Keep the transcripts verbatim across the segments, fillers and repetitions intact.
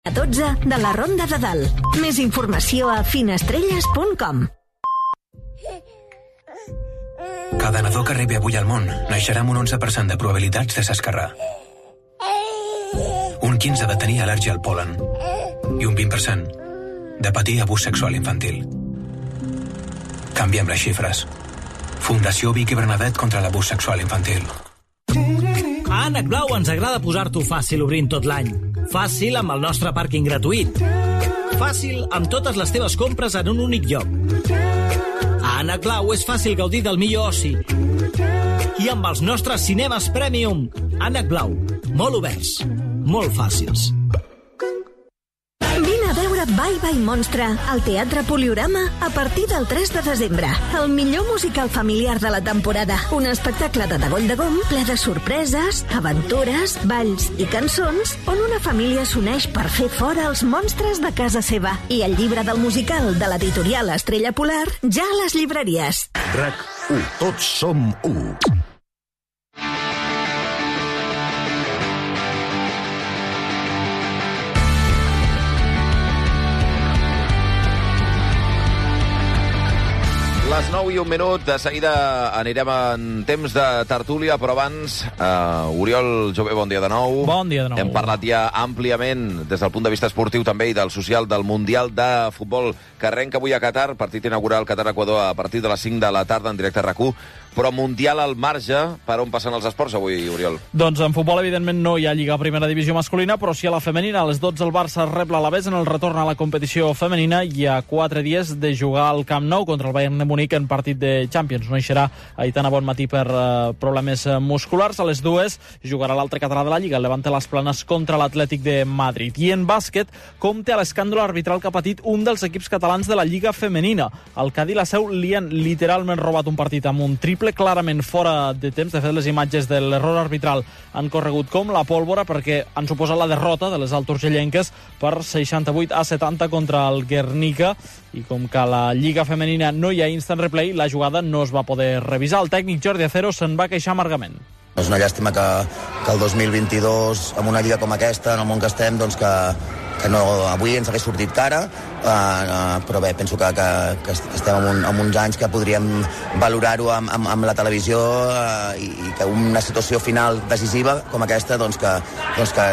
A dotze de la Ronda de Dalt. Més informació a finestrelles punt com. Cada nadó que rebi avui al món naixerà amb un onze per cent de probabilitats de s'esquerrar, un quinze per cent de tenir al·lèrgia al pol·len i un vint per cent de patir abús sexual infantil. Canviem les xifres. Fundació Vic i Bernadette contra l'abús sexual infantil. A Ànec Blau ens agrada posar-t'ho fàcil obrint tot l'any. Fàcil amb el nostre pàrquing gratuït. Fàcil amb totes les teves compres en un únic lloc. A Ànec Blau és fàcil gaudir del millor oci. I amb els nostres cinemes Premium. Ànec Blau, molt oberts, molt fàcils. Vine a veure Bye Bye Monstre al Teatre Poliorama a partir del tres de desembre. El millor musical familiar de la temporada. Un espectacle de degoll de gom ple de sorpreses, aventures, balls i cançons on una família s'uneix per fer fora els monstres de casa seva. I el llibre del musical de l'editorial Estrella Polar ja a les llibreries. RAC u. Tots som u. Les nou i un minut, de seguida anirem en temps de tertúlia, però abans, uh, Oriol Jové, bon dia de nou. Bon dia de nou. Hem parlat ja àmpliament, des del punt de vista esportiu també i del social, del Mundial de Futbol que arrenca avui a Qatar, partit inaugural Qatar-Equador a partir de les cinc de la tarda en directe a RAC u, però Mundial al marge. Per on passen els esports avui, Oriol? Doncs en futbol, evidentment, no hi ha Lliga Primera Divisió masculina, però sí a la femenina. A les dotze el Barça rep l'Alavés en el retorn a la competició femenina i a quatre dies de jugar al Camp Nou contra el Bayern de Múnich en partit de Champions. No hi serà Aitana Bonmatí per uh, problemes uh, musculars. A les dues jugarà l'altre català de la Lliga, el Levante Las Planes contra l'Atlètic de Madrid. I en bàsquet, compte a l'escàndol arbitral que ha patit un dels equips catalans de la Lliga femenina. Al Cadí la Seu li han literalment robat un partit amb un triple clarament fora de temps. De fet, les imatges de l'error arbitral han corregut com la pólvora perquè han suposat la derrota de les altorgellenques per seixanta-vuit a setanta contra el Guernica, i com que a la Lliga femenina no hi ha instant replay, la jugada no es va poder revisar. El tècnic Jordi Acero se'n va queixar amargament. És una llàstima que, que el dos mil vint-i-dos, amb una lliga com aquesta, en el món que estem, doncs que, que no, avui ens hagués sortit cara, uh, uh, però bé, penso que, que, que estem en, un, en uns anys que podríem valorar-ho amb, amb, amb la televisió uh, i, i que una situació final decisiva com aquesta, doncs que, doncs que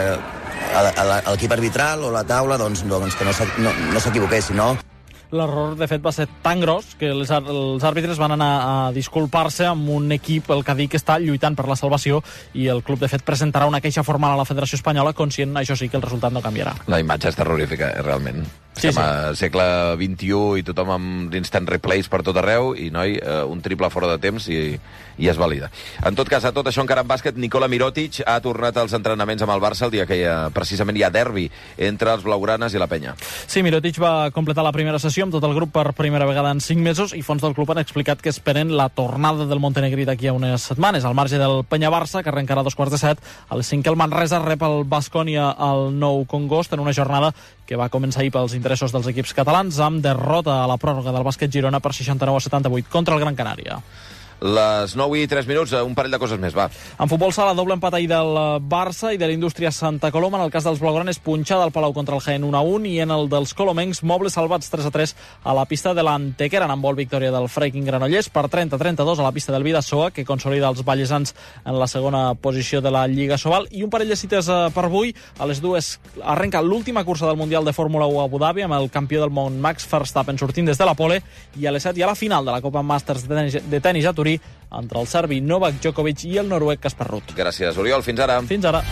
l'equip arbitral o la taula doncs, doncs que no s'equivoquessin, no? L'error, de fet, va ser tan gros que els, els àrbitres van anar a disculpar-se amb un equip, el Cadí, que està lluitant per la salvació, i el club, de fet, presentarà una queixa formal a la Federació Espanyola, conscient, això sí, que el resultat no canviarà. La imatge és terrorífica, eh, realment. Sí, Estem sí. a segle vint-i-u i tothom amb instant replays per tot arreu i, noi, eh, un triple fora de temps i, i es valida. En tot cas, a tot això encara en bàsquet, Nikola Mirotic ha tornat als entrenaments amb el Barça el dia que hi ha, precisament hi ha derbi entre els blaugranes i la penya. Sí, Mirotic va completar la primera sessió amb tot el grup per primera vegada en cinc mesos, i fons del club han explicat que esperen la tornada del montenegrí d'aquí a unes setmanes, al marge del Penya-Barça, que arrencarà a dos quarts de set. A les cinc el Manresa rep el Baskonia al Nou Congost en una jornada que va començar ahir pels interessos dels equips catalans, amb derrota a la pròrroga del bàsquet Girona per seixanta-nou a setanta-vuit contra el Gran Canària. Les nou i tres minuts, un parell de coses més, va. En futbol sala, doble empat ahir del Barça i de l'Indústria Santa Coloma. En el cas dels blaugranes, punxada al Palau contra el Jaén un a un, i en el dels colomencs, mobles salvats tres a tres a la pista de l'Antequera, en vol victòria del Freiking Granollers per trenta a trenta-dos a la pista del Bidasoa, que consolida els ballesans en la segona posició de la Lliga Sobal. I un parell de cites per avui. A les dues arrenca l'última cursa del Mundial de Fórmula u a Abu Dhabi, amb el campió del món Max Verstappen sortint des de la pole, i a les set hi ha la final de la Copa Masters de tenis, de tenis a Turí, entre el serbi Novak Djokovic i el noruec Casper Ruud. Gràcies, Oriol. Fins ara. Fins ara.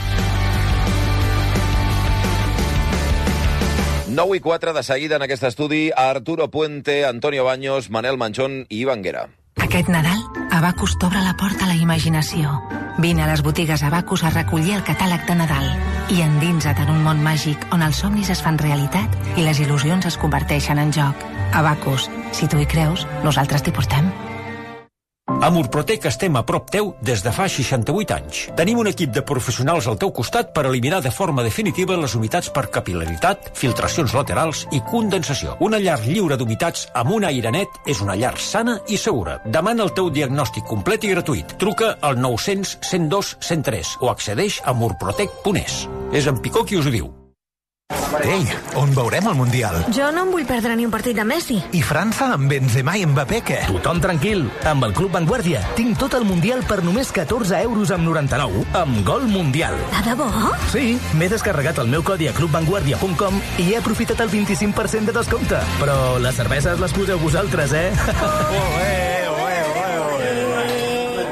nou i quatre, de seguida en aquest estudi, Arturo Puente, Antonio Baños, Manel Manchón i Ivan Guerra. Aquest Nadal, Abacus t'obre la porta a la imaginació. Vine a les botigues Abacus a recollir el catàleg de Nadal i endinsa't en un món màgic on els somnis es fan realitat i les il·lusions es converteixen en joc. Abacus, si tu hi creus, nosaltres t'hi portem. A Murprotec estem a prop teu des de fa seixanta-vuit anys. Tenim un equip de professionals al teu costat per eliminar de forma definitiva les humitats per capil·laritat, filtracions laterals i condensació. Una llar lliure d'humitats amb un aire net és una llar sana i segura. Demana el teu diagnòstic complet i gratuït. Truca al nou-cents cent dos cent tres o accedeix a murprotec punt es. És en Picó qui us ho diu. Ei, on veurem el Mundial? Jo no em vull perdre ni un partit de Messi. I França amb Benzema i Mbappé, què? Tothom tranquil. Amb el Club Vanguardia tinc tot el Mundial per només catorze euros amb noranta-nou, amb Gol Mundial. De debò? Sí, m'he descarregat el meu codi a club vanguardia punt com i he aprofitat el vint-i-cinc per cent de descompte. Però les cerveses les poseu vosaltres, eh? Oe, oe, oe, oe.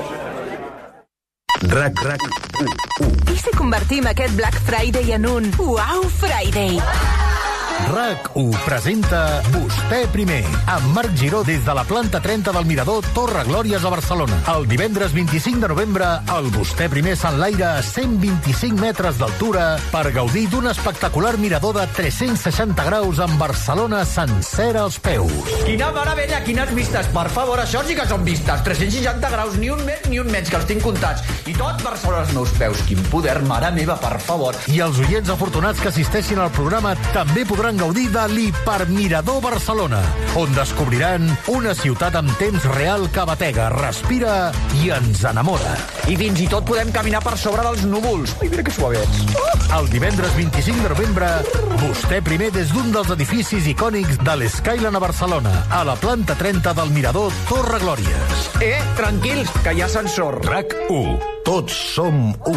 Rac, rac, u, u. I si convertim aquest Black Friday en un Wow Friday? RAC u presenta Vostè primer, amb Marc Giró des de la planta trenta del Mirador Torre Glòries a Barcelona. El divendres vint-i-cinc de novembre, el Vostè primer s'enlaira a cent vint-i-cinc metres d'altura per gaudir d'un espectacular mirador de tres-cents seixanta graus amb Barcelona sencera als peus. Quina meravella, quines vistes. Per favor, això sí que són vistes. tres-cents seixanta graus, ni un més ni un menys, que els tinc comptats. I tot Barcelona als meus peus. Quin poder, mare meva, per favor. I els oients afortunats que assisteixin al programa també podran gaudir de l'Hipermirador Barcelona, on descobriran una ciutat amb temps real que batega, respira i ens enamora. I fins i tot podem caminar per sobre dels núvols. Ai, mira que suavets. El divendres vint-i-cinc de novembre, Vostè primer des d'un dels edificis icònics de l'Skyline a Barcelona, a la planta trenta del Mirador Torre Glòries. Eh, tranquils, que hi ha ascensor. RAC u. Tots som u.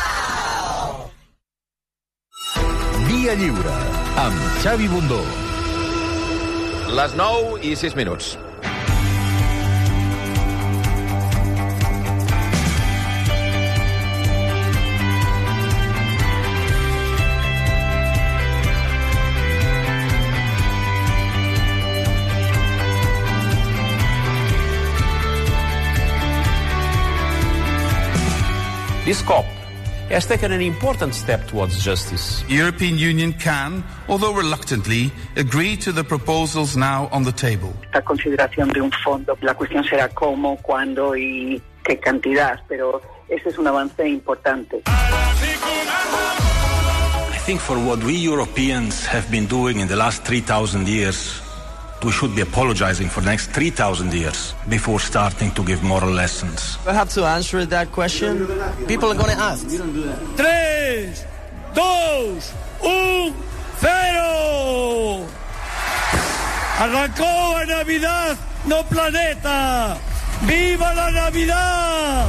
Via Lliure, amb Xavi Bundó. Les nou i sis minuts. This COP has taken an important step towards justice. The European Union can, although reluctantly, agree to the proposals now on the table. La consideración de un fondo, la cuestión será cómo, cuándo y qué cantidad, pero ese es un avance importante. I think for what we Europeans have been doing in the last three thousand years, we should be apologizing for the next three thousand years before starting to give moral lessons. I have to answer that question. People are going to ask. Tres, dos, un, cero. Arrancó la Navidad, no planeta. ¡Viva la Navidad!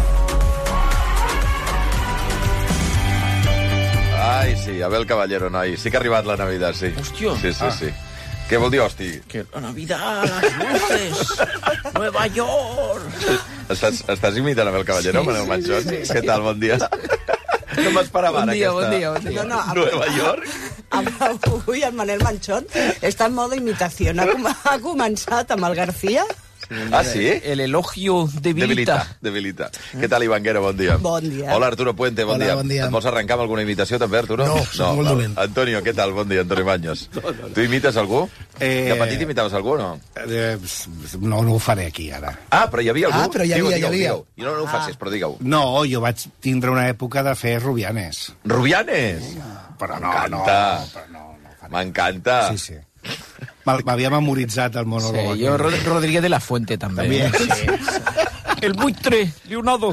Ai, sí, Abel Caballero, noi. Sí que ha arribat la Navidad, sí. Hòstia. Sí, sí, ah. sí. Què vol dir, hosti? Que la Navidad, las luces, Nueva York... Estàs, estàs imitant Abel Caballero, sí, Manel Manchón? Sí, sí, sí. Què tal, bon dia? No m'esperava bon ara dia, aquesta... Bon dia, bon dia. No, no, Nueva York? Avui el Manel Manchón està en modo imitació. Ha, com ha començat amb el García. Ah, sí? El elogio debilita. Debilita. Què tal, Ivanguera? Bon dia. Bon dia. Hola, Arturo Puente, bon Hola, dia. bon dia. Et vols arrencar amb alguna imitació, també, Arturo? No, soc molt dolent. Antonio, què tal? Bon dia, Antonio Baños. No, no, no. Tu imites algú? Eh... De petit imitaves algú o no? Eh, no, no ho faré aquí, ara. Ah, però hi havia algú? Ah, però hi havia, digueu, hi havia. Digueu. I no, no ho facis, però digueu. No, jo vaig tindre una època de fer Rubianes. Rubianes? Però no, no, però no, no m'encanta. Sí, sí. M'havia memoritzat el monòleg. Sí, jo Rod Rodríguez de la Fuente, també. També, sí. El buitre, Leonardo.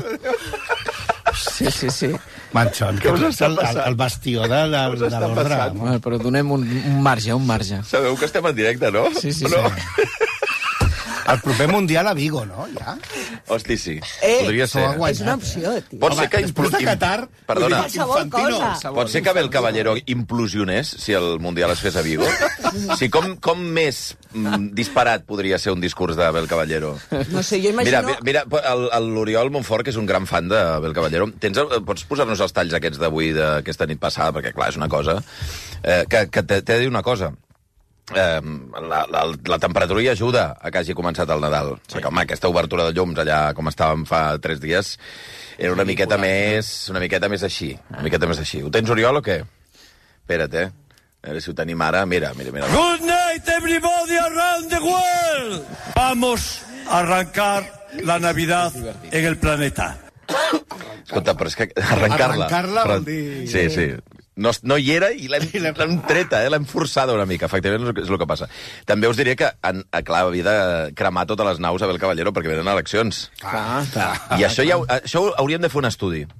Sí, sí, sí. Manchón, que és el, el, el bastió de, de, de l'ordre. Bueno, però donem un, un marge, un marge. Sabeu que estem en directe, no? Sí, sí, no? sí. El proper Mundial a Vigo, no? Ja? Hosti, sí. Eh, podria ser. És una opció, tio. Pot ser que... Després de Qatar... Perdona. Qualsevol cosa. Pot ser que Abel Caballero implosionés si el Mundial es fes a Vigo? Sí, com, com més mm, disparat podria ser un discurs d'Abel Caballero? No sé, jo imagino... Mira, mira l'Oriol Montfort, que és un gran fan d'Abel Caballero, tens, pots posar-nos els talls aquests d'avui, d'aquesta nit passada, perquè, clar, és una cosa... Eh, que que t'he de dir una cosa. Eh, la, la, la temperatura hi ajuda a que hagi començat el Nadal. Sí. Perquè, home, aquesta obertura de llums allà, com estàvem fa tres dies, era una miqueta més una miqueta més així. Una miqueta més així. Ho tens, Oriol, o què? Espera't, eh? A veure si ho tenim ara. Mira, mira, mira. Good night, everybody around the world. Vamos a arrancar la Navidad en el planeta. Escolta, però és que arrencar-la... Arrencar-la però... vol dir... Sí, sí. No, no hi era i l'hem treta, eh? L'hem forçada una mica, efectivament és el que passa. També us diré que, en, clar, havia de cremar totes les naus a Abel Caballero perquè venen eleccions. Clar, clar. I això, ja, això hauríem de fer un estudi.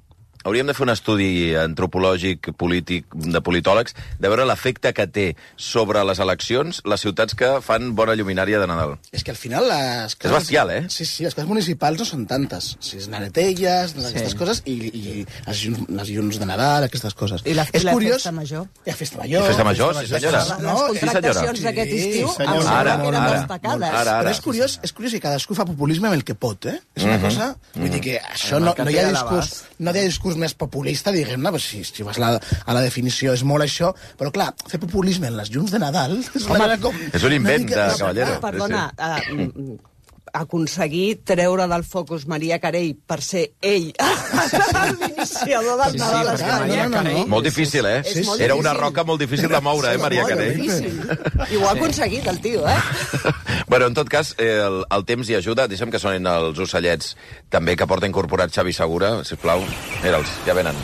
hauríem de fer un estudi antropològic, polític, de politòlegs, de veure l'efecte que té sobre les eleccions les ciutats que fan bona lluminària de Nadal. És que al final les coses... És bestial, eh? Sí, sí, les coses municipals no són tantes. O sigui, Naretelles, sí. aquestes coses, i, i les, llums, les llums de Nadal, aquestes coses. I la, és la curiós... festa major. I la festa major. I festa major, sí senyora. Les, les contractacions sí, d'aquest estiu sí, em sembla que eren destacades. Ara, ara. Però és curiós, és curiós que cadascú fa populisme amb el que pot, eh? És una mm -hmm. cosa... Vull dir que això no, no, hi ha discurs, no hi ha discurs més populista, diguem-ne, pues si, si vas la, a la definició és molt això, però clar, fer populisme en les llums de Nadal és, Home, com, és un invent mica, de Caballero. Perdona, uh, aconseguir treure del focus Maria Carey per ser ell l'iniciador del Sí, sí, Nadal a perquè Espanya. Maria Carey- Molt difícil, eh? És molt Era una difícil. roca molt difícil de moure, eh, Maria Carey? Molt difícil. I ho ha aconseguit, el tio, eh? Bueno, en tot cas, eh, el, el temps hi ajuda. Deixa'm que sonin els ocellets també que porta incorporat Xavi Segura, sisplau. Mira'ls, ja venen.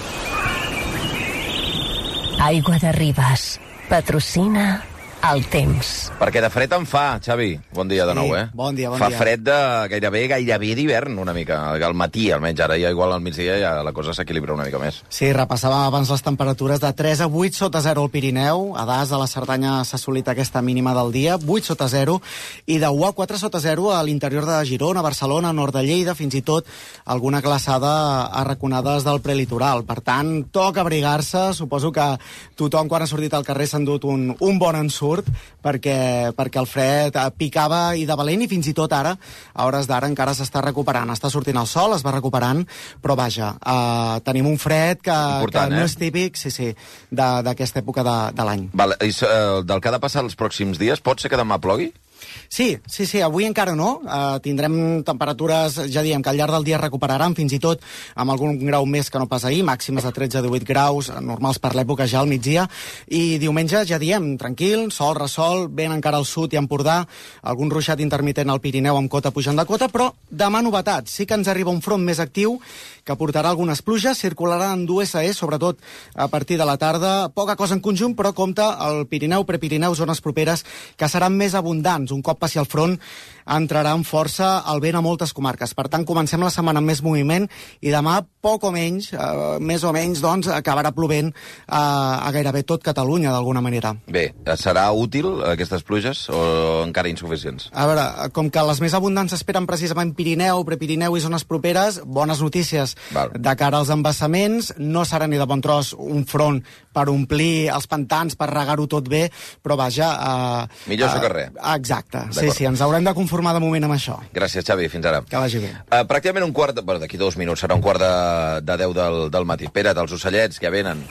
Aigua de Ribes. Patrocina el temps. Perquè de fred en fa, Xavi. Bon dia de nou, eh? Bon dia, bon fa dia. fred de gairebé, gairebé d'hivern, una mica. Al matí, almenys. Ara ja igual al migdia ja la cosa s'equilibra una mica més. Sí, repassàvem abans les temperatures de tres a vuit sota zero al Pirineu. A Das, a la Cerdanya, s'ha assolit aquesta mínima del dia, vuit sota zero, i de u a quatre sota zero a l'interior de Girona, Barcelona, nord de Lleida, fins i tot alguna glaçada a raconades del prelitoral. Per tant, toca abrigar-se. Suposo que tothom, quan ha sortit al carrer, s'ha endut un, un bon ensurt, perquè, perquè el fred picava i de valent, i fins i tot ara, a hores d'ara, encara s'està recuperant. Està sortint el sol, es va recuperant, però vaja, uh, tenim un fred que, Important, que no eh? és típic, sí, sí, d'aquesta època de, de l'any. Val, i, uh, del que ha de passar els pròxims dies, pot ser que demà plogui? Sí, sí, sí, avui encara no. Uh, tindrem temperatures, ja diem, que al llarg del dia recuperaran, fins i tot amb algun grau més que no pas ahir, màximes de tretze a divuit graus, normals per l'època ja al migdia, i diumenge, ja diem, tranquil, sol, ressol, ben encara al sud i a Empordà, algun ruixat intermitent al Pirineu amb cota pujant de cota, però demà novetat. Sí que ens arriba un front més actiu que portarà algunes pluges, circularà en U S E, sobretot a partir de la tarda, poca cosa en conjunt, però compta el Pirineu, Prepirineu, zones properes que seran més abundants. Un cop passi el front, entrarà amb força el vent a moltes comarques. Per tant, comencem la setmana amb més moviment i demà, poc o menys, eh, més o menys, doncs, acabarà plovent eh, a gairebé tot Catalunya, d'alguna manera. Bé, serà útil aquestes pluges o encara insuficients? A veure, com que les més abundants s'esperen precisament Pirineu, Prepirineu i zones properes, bones notícies. Val. De cara als embassaments, no serà ni de bon tros un front per omplir els pantans, per regar-ho tot bé, però vaja... Eh, Millor això eh, que res. Exacte, sí, sí, ens haurem de conformar de moment amb això. Gràcies, Xavi, fins ara. Que vagi bé. Uh, pràcticament un quart... De... Bueno, d'aquí dos minuts serà un quart de, de deu del, del matí. Espera't, els ocellets ja venen.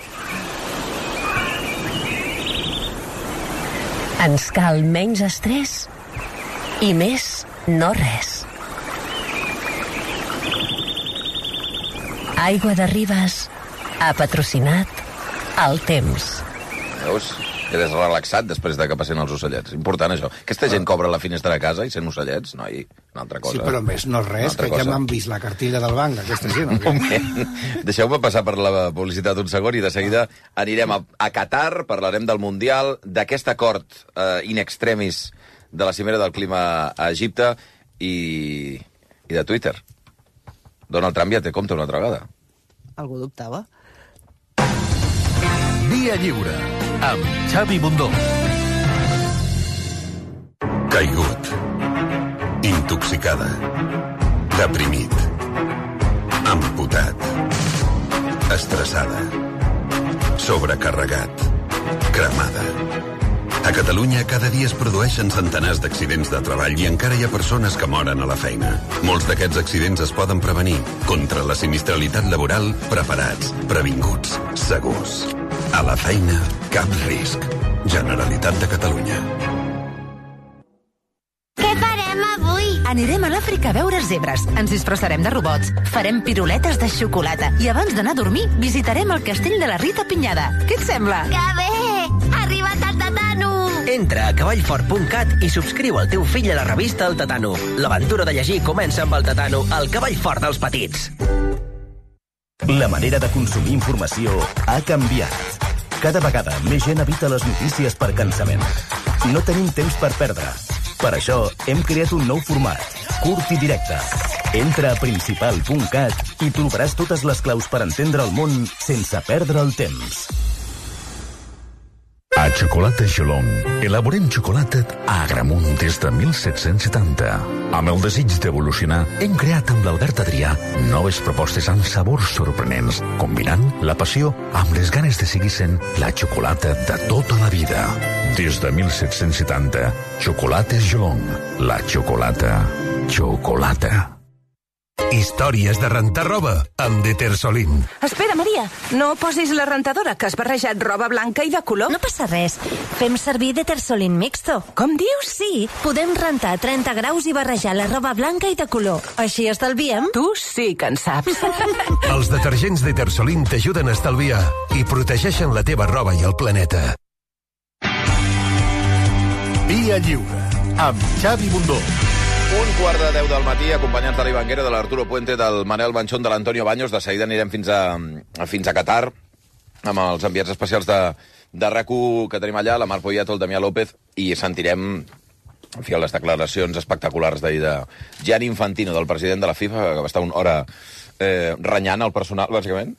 Ens cal menys estrès i més no res. Aigua de Ribes ha patrocinat el temps. Veus? Quedes relaxat després de que passin els ocellets. Important, això. Aquesta gent cobra la finestra de casa i sent ocellets, noi, una altra cosa. Sí, però més no és res, que ja m'han vist la cartilla del banc, aquesta gent. Un moment. Deixeu-me passar per la publicitat un segon i de seguida anirem a, a Qatar, parlarem del Mundial, d'aquest acord eh, in extremis de la cimera del clima a Egipte i, i de Twitter. Donald Trump ja té compte una altra vegada. Algú dubtava? Via Lliure, amb Xavi Bundó. Caigut. Intoxicada. Deprimit. Amputat. Estressada. Sobrecarregat. Cremada. A Catalunya cada dia es produeixen centenars d'accidents de treball i encara hi ha persones que moren a la feina. Molts d'aquests accidents es poden prevenir. Contra la sinistralitat laboral, preparats, previnguts, segurs. A la feina, cap risc. Generalitat de Catalunya. Què farem avui? Anirem a l'Àfrica a veure zebres, ens disfressarem de robots, farem piruletes de xocolata i abans d'anar a dormir visitarem el castell de la Rita Pinyada. Què et sembla? Que bé! Ha arribat el Tatano! Entra a cavallfort punt cat i subscriu el teu fill a la revista El Tatano. L'aventura de llegir comença amb el Tatano, el cavall fort dels petits. La manera de consumir informació ha canviat. Cada vegada més gent evita les notícies per cansament. No tenim temps per perdre. Per això hem creat un nou format, curt i directe. Entra a principal punt cat i trobaràs totes les claus per entendre el món sense perdre el temps. A Xocolata Xolong elaborem xocolata a Agramunt des de mil set-cents setanta. Amb el desig d'evolucionar, hem creat amb l'Albert Adrià noves propostes amb sabors sorprenents, combinant la passió amb les ganes de seguir sent la xocolata de tota la vida. Des de mil set-cents setanta, Xocolates Xolong, la xocolata, xocolata. Històries de rentar roba amb Detersolin. Espera, Maria, no posis la rentadora, que has barrejat roba blanca i de color. No passa res. Fem servir Detersolin mixto. Com dius? Sí, podem rentar a trenta graus i barrejar la roba blanca i de color. Així estalviem. Tu sí que en saps. Els detergents Detersolin t'ajuden a estalviar i protegeixen la teva roba i el planeta. Via Lliure, amb Xavi Bundó. Un quart de deu del matí, acompanyats de l'Ivanguera, de l'Arturo Puente, del Manel Banchón, de l'Antonio Baños. De seguida anirem fins a, fins a Qatar, amb els enviats especials de, de RAC u que tenim allà, la Mar Poyato, el Damià López, i sentirem, en fi, les declaracions espectaculars d'ahir de Gianni Infantino, del president de la FIFA, que va estar una hora eh, renyant el personal, bàsicament,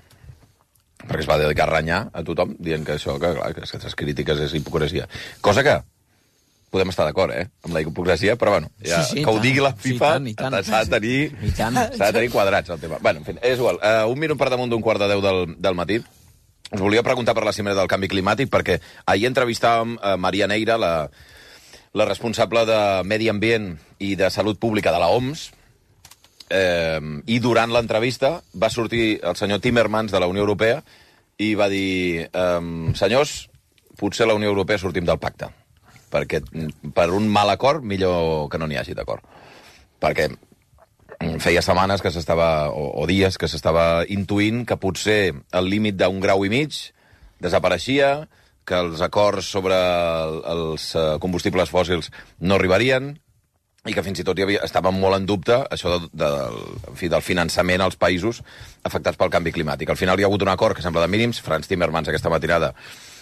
perquè es va dedicar a renyar a tothom, dient que això, que clar, que aquestes crítiques és hipocresia. Cosa que podem estar d'acord, eh, amb la hipocresia, però bueno, ja, sí, sí, que ho digui la FIFA, s'ha de tenir, s'ha de tenir quadrats el tema. Bueno, en fi, és igual. Uh, un minut per damunt d'un quart de deu del, del matí. Us volia preguntar per la cimera del canvi climàtic, perquè ahir entrevistàvem uh, Maria Neira, la, la responsable de Medi Ambient i de Salut Pública de la O M S, eh, i durant l'entrevista va sortir el senyor Timmermans de la Unió Europea i va dir, eh, senyors, potser la Unió Europea sortim del pacte, perquè per un mal acord millor que no n'hi hagi d'acord. Perquè feia setmanes que s'estava, o, o dies que s'estava intuint que potser el límit d'un grau i mig desapareixia, que els acords sobre els combustibles fòssils no arribarien, i que fins i tot hi havia, estava molt en dubte això de, de, en fi, del finançament als països afectats pel canvi climàtic. Al final hi ha hagut un acord que sembla de mínims. Frans Timmermans aquesta matinada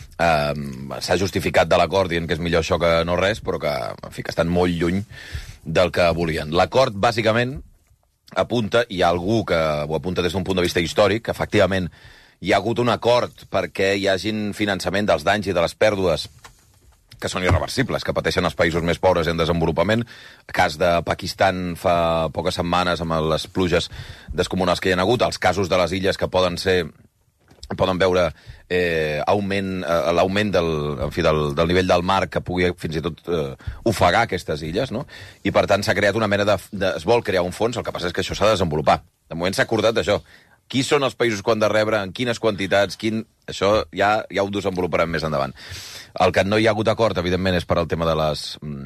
Uh, s'ha justificat de l'acord dient que és millor això que no res, però que, en fi, que estan molt lluny del que volien. L'acord, bàsicament, apunta, hi ha algú que ho apunta des d'un punt de vista històric, que efectivament hi ha hagut un acord perquè hi hagin finançament dels danys i de les pèrdues que són irreversibles, que pateixen els països més pobres en desenvolupament. El cas de Pakistan fa poques setmanes amb les pluges descomunals que hi ha hagut, els casos de les illes que poden ser poden veure eh, augment, eh, l'augment del, en fi, del, del nivell del mar que pugui fins i tot eh, ofegar aquestes illes, no? I per tant s'ha creat una mena de, de... Es vol crear un fons, el que passa és que això s'ha de desenvolupar. De moment s'ha acordat d'això. Qui són els països que han de rebre, en quines quantitats, quin... Això ja, ja ho desenvoluparem més endavant. El que no hi ha hagut acord, evidentment, és per al tema de les,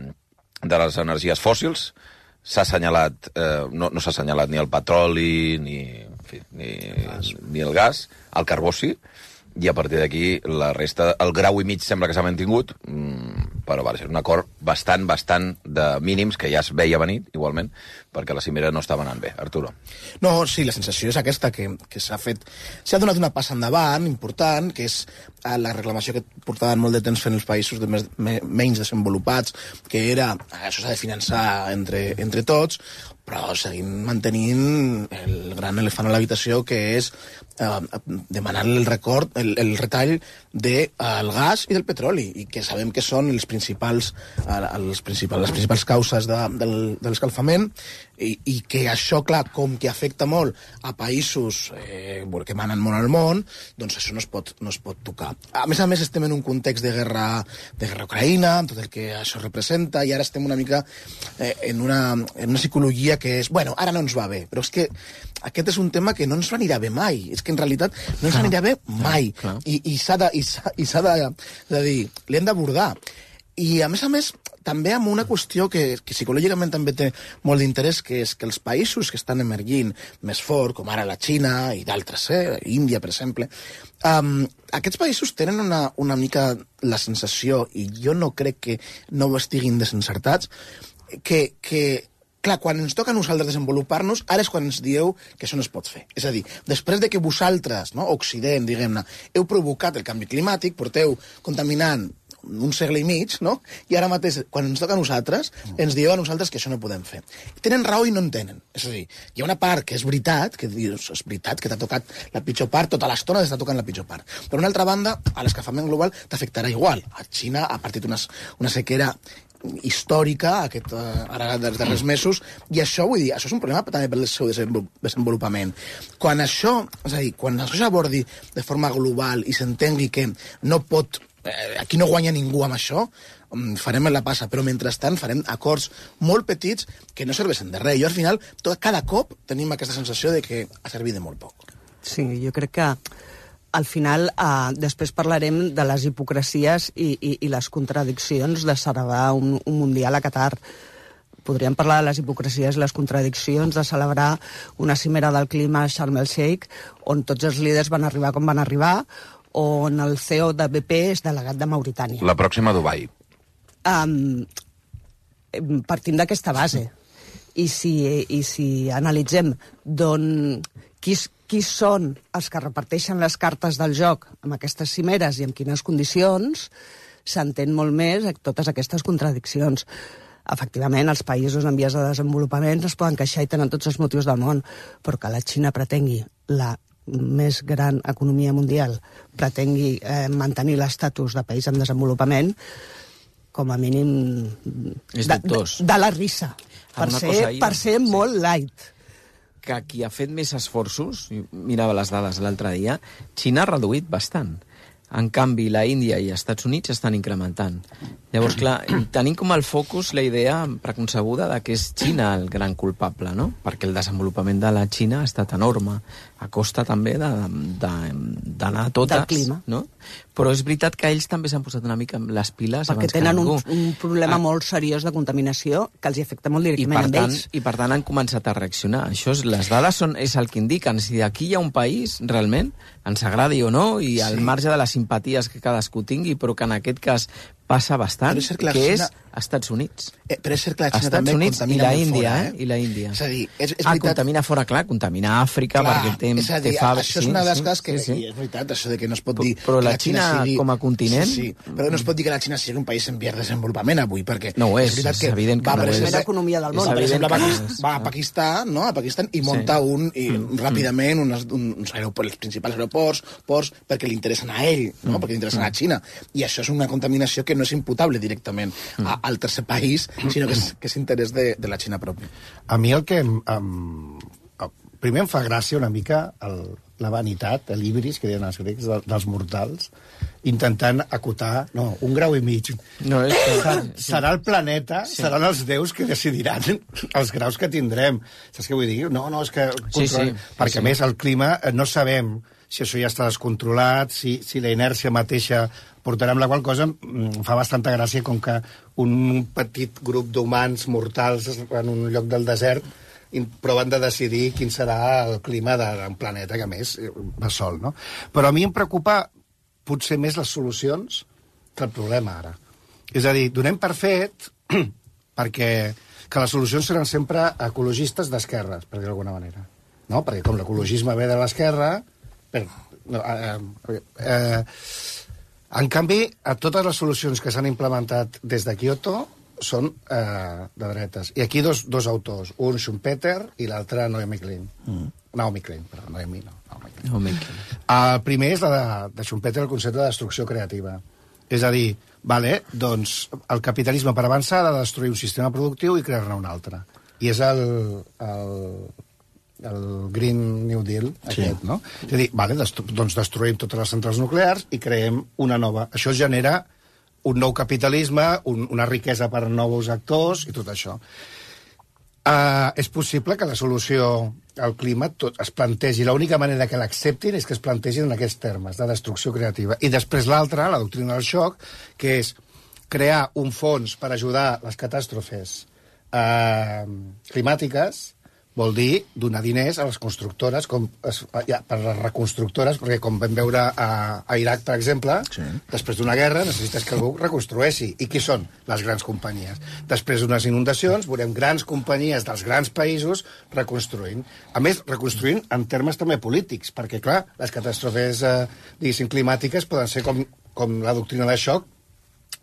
de les energies fòssils. S'ha assenyalat, eh, no, no s'ha assenyalat ni el petroli, ni, en fi, ni, ni el gas, el carbó sí, i a partir d'aquí la resta, el grau i mig sembla que s'ha mantingut, però va ser un acord bastant, bastant de mínims, que ja es veia venir, igualment, perquè la cimera no estava anant bé. Arturo. No, sí, la sensació és aquesta, que, que s'ha fet... S'ha donat una passa endavant important, que és la reclamació que portaven molt de temps fent els països de més, me, menys desenvolupats, que era, això s'ha de finançar entre, entre tots, però seguim mantenint el gran elefant a l'habitació, que és eh, demanar el record, el, el retall del de, gas i del petroli, i que sabem que són els principals, eh, els principals, les principals causes de, del, de l'escalfament, i, i que això, clar, com que afecta molt a països eh, que manen molt al món, doncs això no es pot, no es pot tocar. A més a més, estem en un context de guerra, de guerra ucraïna, amb tot el que això representa, i ara estem una mica eh, en, una, en una psicologia que és, bueno, ara no ens va bé, però és que aquest és un tema que no ens anirà bé mai, és que en realitat no ens anirà bé mai, clar, clar. i, i s'ha de, i s'ha, i s'ha de, de dir, l'hem d'abordar. I a més a més, també amb una qüestió que, que psicològicament també té molt d'interès, que és que els països que estan emergint més fort, com ara la Xina i d'altres, eh, Índia, per exemple, um, aquests països tenen una, una mica la sensació, i jo no crec que no estiguin desencertats, que, que clar, quan ens toca a nosaltres desenvolupar-nos, ara és quan ens dieu que això no es pot fer. És a dir, després de que vosaltres, no, Occident, diguem-ne, heu provocat el canvi climàtic, porteu contaminant un segle i mig, no? I ara mateix, quan ens toca a nosaltres, ens dieu a nosaltres que això no podem fer. Tenen raó i no en tenen. És a dir, hi ha una part que és veritat, que dius, és veritat, que t'ha tocat la pitjor part, tota l'estona t'està tocant la pitjor part. Per una altra banda, a l'escalfament global t'afectarà igual. A Xina ha partit una, una sequera històrica aquest, uh, ara dels darrers mesos, i això, vull dir, això és un problema també pel seu desenvolupament. Quan això, és a dir, quan això s'abordi de forma global i s'entengui que no pot, eh, aquí no guanya ningú amb això, farem la passa, però mentrestant farem acords molt petits que no serveixen de res. Jo, al final, tot, cada cop tenim aquesta sensació de que ha servit de molt poc. Sí, jo crec que al final, eh, després parlarem de les hipocresies i, i, i les contradiccions de celebrar un, un Mundial a Qatar. Podríem parlar de les hipocresies i les contradiccions de celebrar una cimera del clima a Sharm el Sheikh, on tots els líders van arribar com van arribar, on el C E O de B P és delegat de Mauritània. La pròxima a Dubai. Um, partim d'aquesta base. I si, i si analitzem d'on... Qui, qui són els que reparteixen les cartes del joc amb aquestes cimeres i en quines condicions, s'entén molt més totes aquestes contradiccions. Efectivament, els països en vies de desenvolupament es poden queixar i tenen tots els motius del món, però que la Xina pretengui la més gran economia mundial, pretengui eh, mantenir l'estatus de país en desenvolupament, com a mínim és de, dubtós. De, de la risa, per ser, cosa, per ser sí. molt light. Que qui ha fet més esforços, mirava les dades l'altre dia, Xina ha reduït bastant. En canvi, la Índia i els Estats Units estan incrementant. Llavors, clar, tenim com el focus la idea preconcebuda de que és Xina el gran culpable, no? Perquè el desenvolupament de la Xina ha estat enorme, a costa també d'anar a totes. Del clima. No? Però és veritat que ells també s'han posat una mica les piles perquè abans que tenen ningú. un, un problema ah. molt seriós de contaminació que els afecta molt directament a ells. I per tant han començat a reaccionar. Això és, les dades són, és el que indiquen. Si aquí hi ha un país, realment, ens agradi o no, i al sí. marge de les simpaties que cadascú tingui, però que en aquest cas passa bastant, és que Xina... és Estats Units. Eh, però és cert que la Xina Estats també Units contamina i la molt Índia, fora, eh? I la Índia. És a dir, és, és ah, veritat... contamina fora, clar, contamina Àfrica, clar, perquè té, és a dir, té fa... això és una de les sí, coses que... Sí, sí. I és veritat, això de que no es pot dir... Però la, la Xina, Xina sigui... com a continent... Sí, sí, però no es pot dir que la Xina sigui un país en vies de desenvolupament avui, perquè... No ho és, és, és evident que va, no ho és. És l'economia del món. Per exemple, va, és, va a Pakistan, no? A Pakistan i munta sí. un, i mm. ràpidament unes, uns aeroports, els principals aeroports, ports, perquè li interessen a ell, no? Mm. Perquè li interessen mm. a Xina. I això és una contaminació que no és imputable directament mm. a, al tercer país, sinó que és, que és interès de, de la Xina pròpia. A mi el que... Um, primer em fa gràcia una mica el, la vanitat, l'híbris, que diuen els grecs, de, dels mortals, intentant acotar... No, un grau i mig. No, és que... Serà, serà el planeta, sí. seran els déus que decidiran els graus que tindrem. Saps què vull dir? No, no, és que... Sí, sí. Perquè, a més, el clima no sabem si això ja està descontrolat, si, si la inèrcia mateixa portarà amb la qual cosa fa bastanta gràcia com que un petit grup d'humans mortals en un lloc del desert proven de decidir quin serà el clima d'un planeta que, a més, va sol, no? Però a mi em preocupa potser més les solucions que el problema, ara. És a dir, donem per fet perquè que les solucions seran sempre ecologistes d'esquerres, per dir d'alguna manera. No? Perquè com l'ecologisme ve de l'esquerra... Per, no, eh, eh, en canvi, a totes les solucions que s'han implementat des de Kyoto són eh, de dretes. I aquí dos, dos autors, un Schumpeter i l'altre Naomi Klein. Mm. Naomi Klein, perdó, Naomi no. Naomi Klein. Naomi Klein. El primer és la de, de Schumpeter, el concepte de destrucció creativa. És a dir, vale, doncs el capitalisme per avançar ha de destruir un sistema productiu i crear-ne un altre. I és el, el, el Green New Deal, aquest, sí. no? És a dir, vale, destru doncs destruïm totes les centrals nuclears i creem una nova. Això genera un nou capitalisme, un, una riquesa per a nous actors i tot això. Uh, és possible que la solució al clima tot es plantegi, l'única manera que l'acceptin és que es plantegin en aquests termes, de destrucció creativa. I després l'altra, la doctrina del xoc, que és crear un fons per ajudar les catàstrofes uh, climàtiques, vol dir donar diners a les constructores, com es, ja, per les reconstructores, perquè com vam veure a, a Iraq, per exemple, sí. després d'una guerra necessites que algú reconstrueixi. I qui són? Les grans companyies. Després d'unes inundacions veurem grans companyies dels grans països reconstruint. A més, reconstruint en termes també polítics, perquè, clar, les catàstrofes, eh, diguéssim, climàtiques poden ser com, com la doctrina de xoc,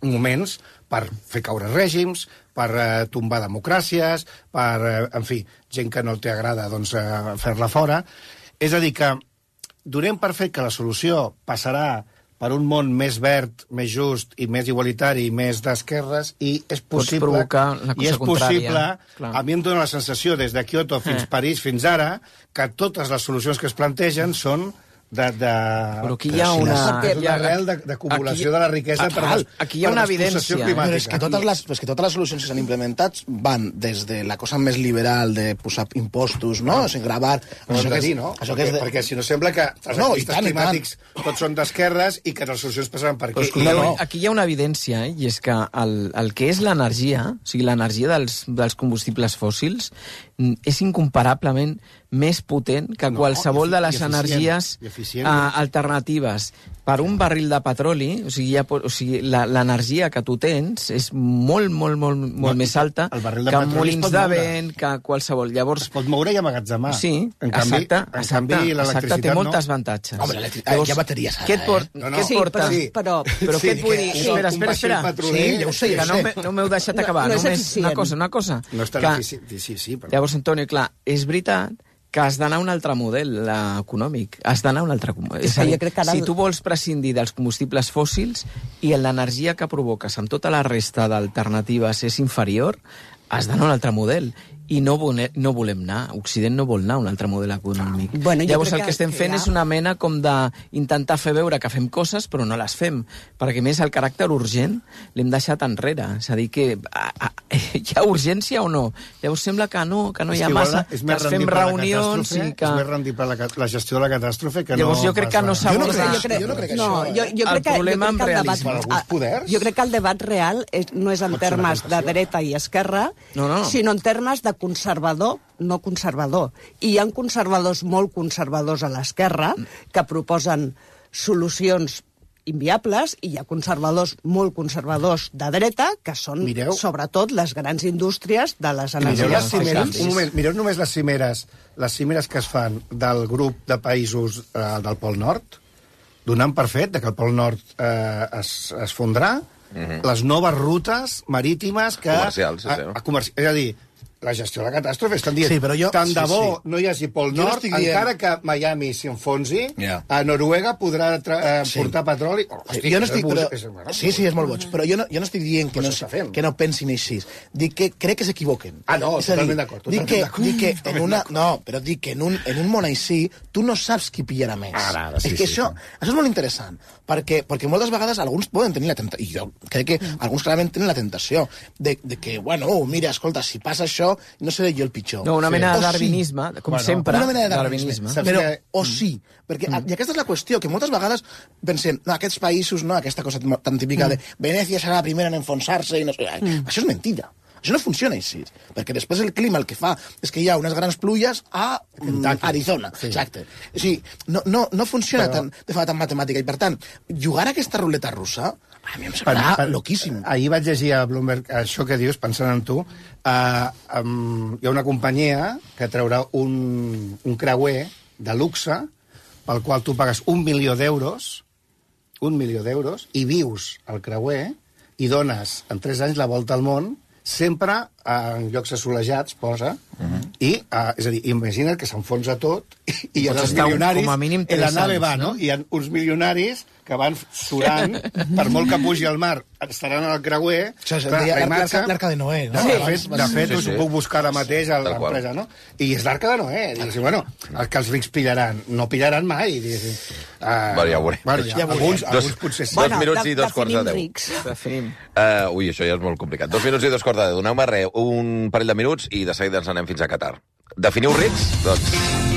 moments per fer caure règims, per eh, tombar democràcies, per, eh, en fi, gent que no te agrada, doncs, eh, fer-la fora. És a dir, que donem per fet que la solució passarà per un món més verd, més just i més igualitari i més d'esquerres, i és possible, i és possible, a mi em dóna la sensació, des de Kyoto fins Eh. París fins ara, que totes les solucions que es plantegen són de... de... Però aquí hi ha una... És una arrel d'acumulació de la riquesa per, des, aquí hi ha per una despossessió evidència. climàtica. Però és que totes les, és que totes les solucions que s'han implementat van des de la cosa més liberal de posar impostos, no? O sigui, gravar... Ho hem de dir, no? Això Perquè, que és de... perquè si no sembla que els No, activistes i tant, i climàtics tots són d'esquerres i que les solucions passaran per aquí. Però, no, no. Aquí hi ha una evidència, eh? I és que el, el que és l'energia, o sigui, l'energia dels, dels combustibles fòssils, és incomparablement més potent que No, qualsevol i de les eficient, energies i eficient. uh, alternatives. Per un barril de petroli, o sigui, ja, o sigui l'energia que tu tens és molt, molt, molt, molt No, més alta el barril de que petroli es molins pot de moure. vent, que qualsevol. Llavors, Es pot moure i amagatzemar. Sí, en canvi, exacte, en exacte, canvi exacte, l'electricitat té moltes no. avantatges. Home, l'electricitat, hi ha bateries ara, Què et, port, eh? No, no. què et Sí, porta? però- però- però sí, què et vull dir? que un- Espera, un espera, vaixell espera. petroler, ja ho sé, que ja ho no sé. m'he- no m'heu deixat acabar. No és Només eficient. una cosa, una cosa. No és tan que, eficient. Sí, sí, però... Llavors, Antonio, clar, és veritat que has d'anar a un altre model eh, econòmic. Has d'anar a un altre... És a dir, jo crec que ara si el- tu vols prescindir dels combustibles fòssils i l'energia que provoques amb tota la resta d'alternatives és inferior, has d'anar a un altre model. I no, vole, no volem anar. Occident no vol anar a un altre model econòmic. Bueno, jo Llavors, crec el que que- estem que fent ja- és una mena com d'intentar fer veure que fem coses, però no les fem. Perquè, a més, el caràcter urgent l'hem deixat enrere. És a dir, que a, a, hi ha urgència o no? Llavors sembla que no, que no És hi ha que igual massa, és que més es fem rendible la reunions catàstrofe, i que... És més rendible la, ca- la gestió de la catàstrofe que Llavors no... jo crec pas que no la- s'aborda... crec- jo crec, jo no crec no, això, eh? jo, jo El crec que, problema jo crec que amb el debat, realisme. Per alguns poders. jo crec que el debat real és, no és en Pot ser una termes de tentació. dreta i esquerra, No, no. sinó en termes de conservador, no conservador. I hi ha conservadors molt conservadors a l'esquerra que proposen solucions inviables, i hi ha conservadors molt conservadors de dreta, que són, Mireu. sobretot, les grans indústries de les Mireu energies les cimeres, fòssils. un moment, mireu només les cimeres, les cimeres que es fan del grup de països eh, del Pol Nord, donant per fet que el Pol Nord eh, es, es fondrà, Mhm. les noves rutes marítimes que... Comercials, sí, a, sí, no? a comerci... És a dir, la gestió de la catàstrofe, estan dient, Sí, però jo- tant de sí, bo sí. no hi hagi Pol Jo no Nord, estic dient- encara que Miami s'enfonsi, Ja. a Noruega podrà tra eh, Sí. portar petroli... Oh, Sí, hosti, jo no és estic, abús, però... és- bueno, Sí, sí, és molt boig. Però jo no, jo no estic dient que Però no, s'està fent. que no pensin així. Dic que crec que s'equivoquen. Ah, no, És a dir, totalment d'acord, Dic que, totalment dic que d'acord. en una... No, però dic que en un, en un món així tu no saps qui pillarà més. Ara, ara, sí, és que sí, això, sí. això és molt interessant, perquè, perquè moltes vegades alguns poden tenir la tentació, i jo crec que alguns clarament tenen la tentació de, de que, bueno, mira, escolta, si passa això, no seré jo el pitjor. No, una mena O de sí. darwinisme, com Bueno, sempre, Una mena de darwinisme. darwinisme. Però, que- o sí, perquè, mm. i aquesta és la qüestió, que moltes vegades pensem, no, aquests països, no, aquesta cosa tan típica de Venècia serà la primera en enfonsar-se, i no sé, mm. això és mentida. Això no funciona així, perquè després el clima el que fa és que hi ha unes grans pluies a mm, Arizona. Sí. Exacte. O sigui, no, no, no funciona Però- tan, de forma tan matemàtica, i per tant, jugar a aquesta ruleta russa, a mi em sembla loquíssim. Ahir vaig llegir a Bloomberg això que dius, pensant en tu. Uh, um, hi ha una companyia que traurà un, un creuer de luxe pel qual tu pagues un milió d'euros, un milió d'euros, i vius al creuer i dones en tres anys la volta al món, sempre en llocs assolejats, posa, uh -huh. i, uh, és a dir, imagina't que s'enfonsa tot i, i hi ha Pots els estar un- milionaris, com a mínim en tres la nave anys, va, no? no? Hi ha uns milionaris que van surant, per molt que pugi al mar, estaran al creuer. Això és el Clar, dia- la l'arca- imatge- l'arca de Noé, no? No, de Sí. fet, de fet Sí, us sí. ho puc buscar ara mateix a Tal qual. l'empresa, no? I és l'arca de Noé. I dius, bueno, els que els rics pillaran, no pillaran mai. Dius, uh, Bueno, ja ho veurem. Bueno, ja, Ja ho alguns, veurem. alguns Dos- potser sí. dos Bueno, minuts i dos quarts de deu. rics. Definim. Uh, ui, això ja és molt complicat. Dos minuts i dos quarts de deu. Doneu-me re, un parell de minuts i de seguida ens anem fins a Qatar. Definiu rics? Doncs...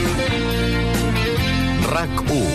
RAC u.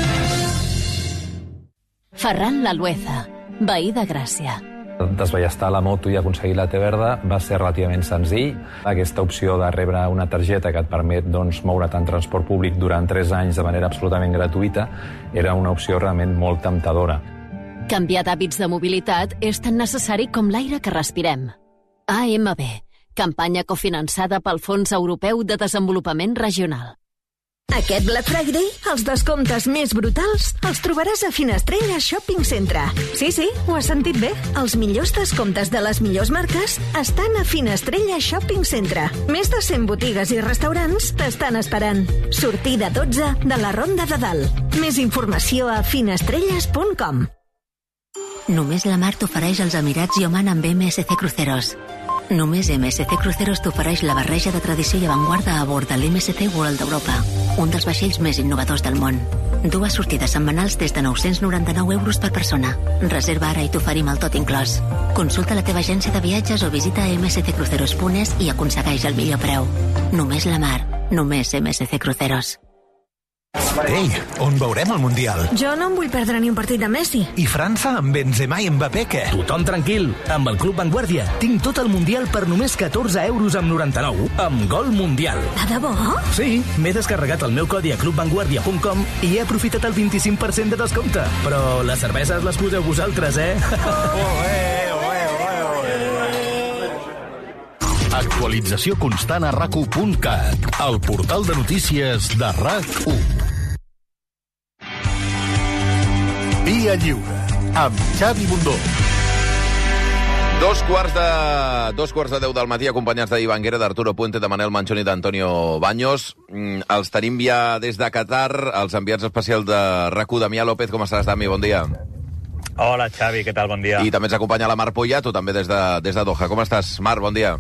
Ferran Lalueza, veí de Gràcia. Desballestar la moto i aconseguir la T verda va ser relativament senzill. Aquesta opció de rebre una targeta que et permet doncs, moure't en transport públic durant tres anys de manera absolutament gratuïta era una opció realment molt temptadora. Canviar d'hàbits de mobilitat és tan necessari com l'aire que respirem. A M B, campanya cofinançada pel Fons Europeu de Desenvolupament Regional. Aquest Black Friday, els descomptes més brutals els trobaràs a Finestrella Shopping Centre. Sí, sí, ho has sentit bé. Els millors descomptes de les millors marques estan a Finestrella Shopping Centre. Més de cent botigues i restaurants t'estan esperant. Sortida dotze de la Ronda de Dalt. Més informació a finestrelles punt com. Només la mar t'ofereix els Emirats i Oman amb M S C Cruceros. Només M S C Cruceros t'ofereix la barreja de tradició i avantguarda a bord de l'M S C World d'Europa, un dels vaixells més innovadors del món. Dues sortides setmanals des de nou-cents noranta-nou euros per persona. Reserva ara i t'oferim el tot inclòs. Consulta la teva agència de viatges o visita m s c cruceros punt es i aconsegueix el millor preu. Només la mar. Només M S C Cruceros. Ei, on veurem el Mundial? Jo no em vull perdre ni un partit de Messi. I França amb Benzema i Mbappé, què? Tothom tranquil. Amb el Club Vanguardia tinc tot el Mundial per només catorze euros amb noranta-nou, amb Gol Mundial. De debò? Sí, m'he descarregat el meu codi a club vanguardia punt com i he aprofitat el vint-i-cinc per cent de descompte. Però les cerveses les poseu vosaltres, eh? Oh, eh, oh, eh, oh, eh. Actualització constant a rac u punt cat, el portal de notícies de RAC u. Via Lliure, amb Xavi Bundó. Dos quarts de dos quarts de deu del matí, acompanyats d'Ivan Guerra, d'Arturo Puente, de Manel Manchón i d'Antonio Baños. Mm, els tenim ja des de Qatar, els enviats especials de RAC u, Damià López. Com estàs, Dami? Bon dia. Hola, Xavi, què tal? Bon dia. I també ens acompanya la Mar Poya, tu també des de, des de Doha. Com estàs, Mar? Bon dia.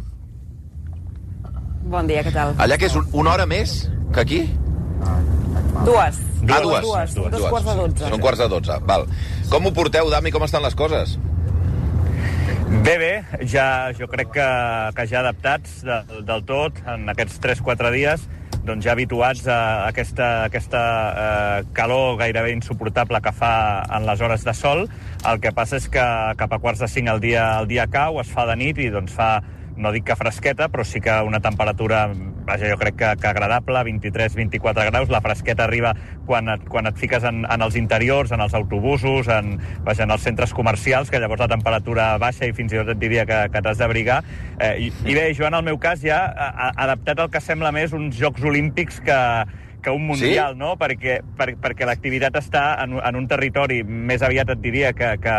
Bon dia, què tal? Allà que és un, una hora més que aquí? Dues. Ah, dues. Dues, dues. dos quarts de dotze. Són quarts de dotze, val. Com ho porteu, Dami? Com estan les coses? Bé, bé, ja, jo crec que, que ja adaptats de, del tot en aquests tres quatre dies, doncs ja habituats a aquesta, aquesta eh, calor gairebé insuportable que fa en les hores de sol. El que passa és que cap a quarts de cinc el dia, el dia cau, es fa de nit i doncs fa, no dic que fresqueta, però sí que una temperatura, vaja, jo crec que, que agradable, vint-i-tres vint-i-quatre graus. La fresqueta arriba quan et, quan et fiques en, en els interiors, en els autobusos, en, vaja, en els centres comercials, que llavors la temperatura baixa i fins i tot et diria que, que t'has d'abrigar. Eh, i, I bé, jo en el meu cas ja a, adaptat al que sembla més uns Jocs Olímpics que, que un Mundial, sí? No? Perquè, per, perquè l'activitat està en, en un territori més aviat et diria que... que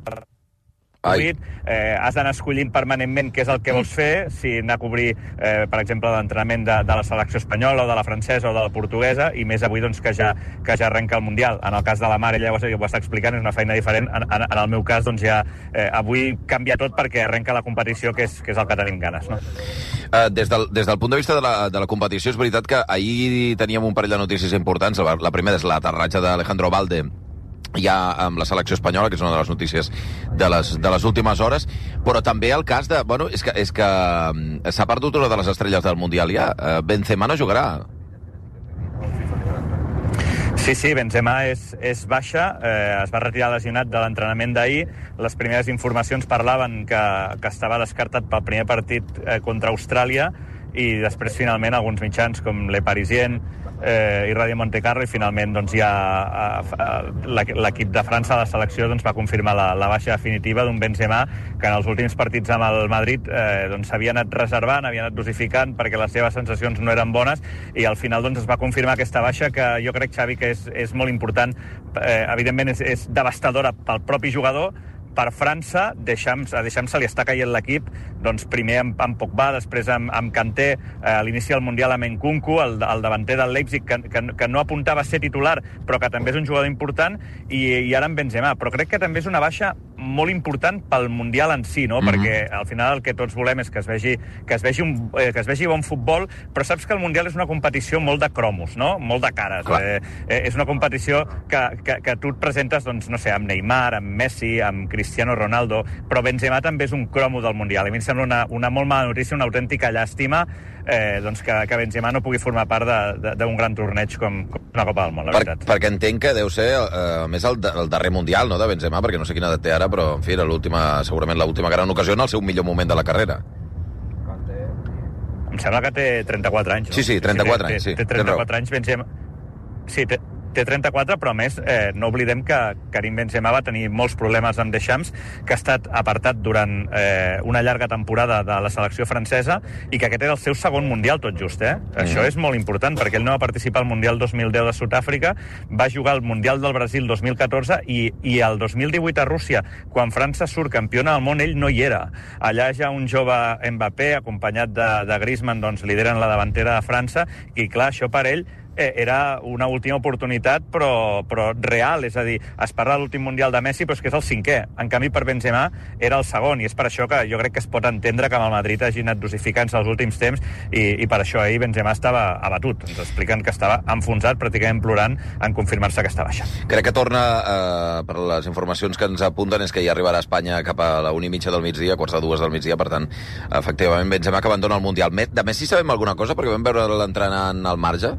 Eh, has d'anar escollint permanentment què és el que vols fer, si anar a cobrir, eh, per exemple, l'entrenament de, de la selecció espanyola o de la francesa o de la portuguesa, i més avui doncs, que, ja, que ja arrenca el Mundial. En el cas de la Mar, ella ho, ho està explicant, és una feina diferent. En, en, en el meu cas, doncs, ja eh, avui canvia tot perquè arrenca la competició, que és, que és el que tenim ganes. No? Uh, des, del, des del punt de vista de la, de la competició, és veritat que ahir teníem un parell de notícies importants. La, la primera és l'aterratge d'Alejandro Balde ja amb la selecció espanyola, que és una de les notícies de les, de les últimes hores, però també el cas de... Bueno, és que, és que s'ha perdut una de les estrelles del Mundial ja. Benzema no jugarà. Sí, sí, Benzema és, és baixa, eh, es va retirar lesionat de l'entrenament d'ahir. Les primeres informacions parlaven que, que estava descartat pel primer partit eh, contra Austràlia, i després finalment alguns mitjans com Le Parisien eh, i Radio Monte Carlo, i finalment doncs, ja eh, l'equip de França, la selecció, doncs, va confirmar la, la baixa definitiva d'un Benzema que en els últims partits amb el Madrid eh, doncs, s'havia anat reservant, havia anat dosificant perquè les seves sensacions no eren bones, i al final doncs, es va confirmar aquesta baixa, que jo crec, Xavi, que és, és molt important. Eh, evidentment és, és devastadora pel propi jugador, per França, deixant-se deixant li està caient l'equip, doncs primer amb, amb Pogba, després amb, amb Kanté, eh, a l'inici del Mundial amb Nkunku, el, el davanter del Leipzig, que, que, que no apuntava a ser titular, però que també és un jugador important, i, i ara amb Benzema. Però crec que també és una baixa molt important pel Mundial en si, no? Mm-hmm. Perquè al final el que tots volem és que es vegi, que es vegi, un, eh, que es vegi bon futbol, però saps que el Mundial és una competició molt de cromos, no? Molt de cares. Eh, eh, és una competició que, que, que tu et presentes, doncs, no sé, amb Neymar, amb Messi, amb Cristiano Ronaldo, però Benzema també és un cromo del Mundial. A mi em sembla una, una molt mala notícia, una autèntica llàstima, eh, doncs que, que Benzema no pugui formar part d'un gran torneig com, com una Copa del Món, la per, veritat. Perquè entenc que deu ser eh, més el, el darrer Mundial, no?, de Benzema, perquè no sé quina edat té ara, però, en fi, era l'última, segurament l'última gran ocasió en el seu millor moment de la carrera. Em sembla que té trenta-quatre anys. No? Sí, sí, trenta-quatre anys, sí. Té, té trenta-quatre anys, Benzema... Sí, té, té trenta-quatre, però a més eh, no oblidem que Karim Benzema va tenir molts problemes amb Deschamps, que ha estat apartat durant eh, una llarga temporada de la selecció francesa i que aquest era el seu segon Mundial tot just, eh? Mm. Això és molt important, perquè ell no va participar al Mundial dos mil deu de Sud-àfrica, va jugar al Mundial del Brasil dos mil catorze i, i el dos mil divuit a Rússia, quan França surt campiona del món, ell no hi era. Allà ja un jove Mbappé, acompanyat de, de Griezmann, doncs lideren la davantera de França, i clar, això per ell eh, era una última oportunitat, però, però real, és a dir, es parla de l'últim Mundial de Messi, però és que és el cinquè. En canvi, per Benzema era el segon, i és per això que jo crec que es pot entendre que amb el Madrid hagi anat dosificant-se els últims temps, i, i per això ahir Benzema estava abatut. Ens expliquen que estava enfonsat, pràcticament plorant, en confirmar-se que està baixa. Crec que torna, eh, per les informacions que ens apunten, és que ja arribarà a Espanya cap a la una i mitja del migdia, quarts de dues del migdia, per tant, efectivament, Benzema que abandona el Mundial. De Messi sabem alguna cosa? Perquè vam veure l'entrenant al marge.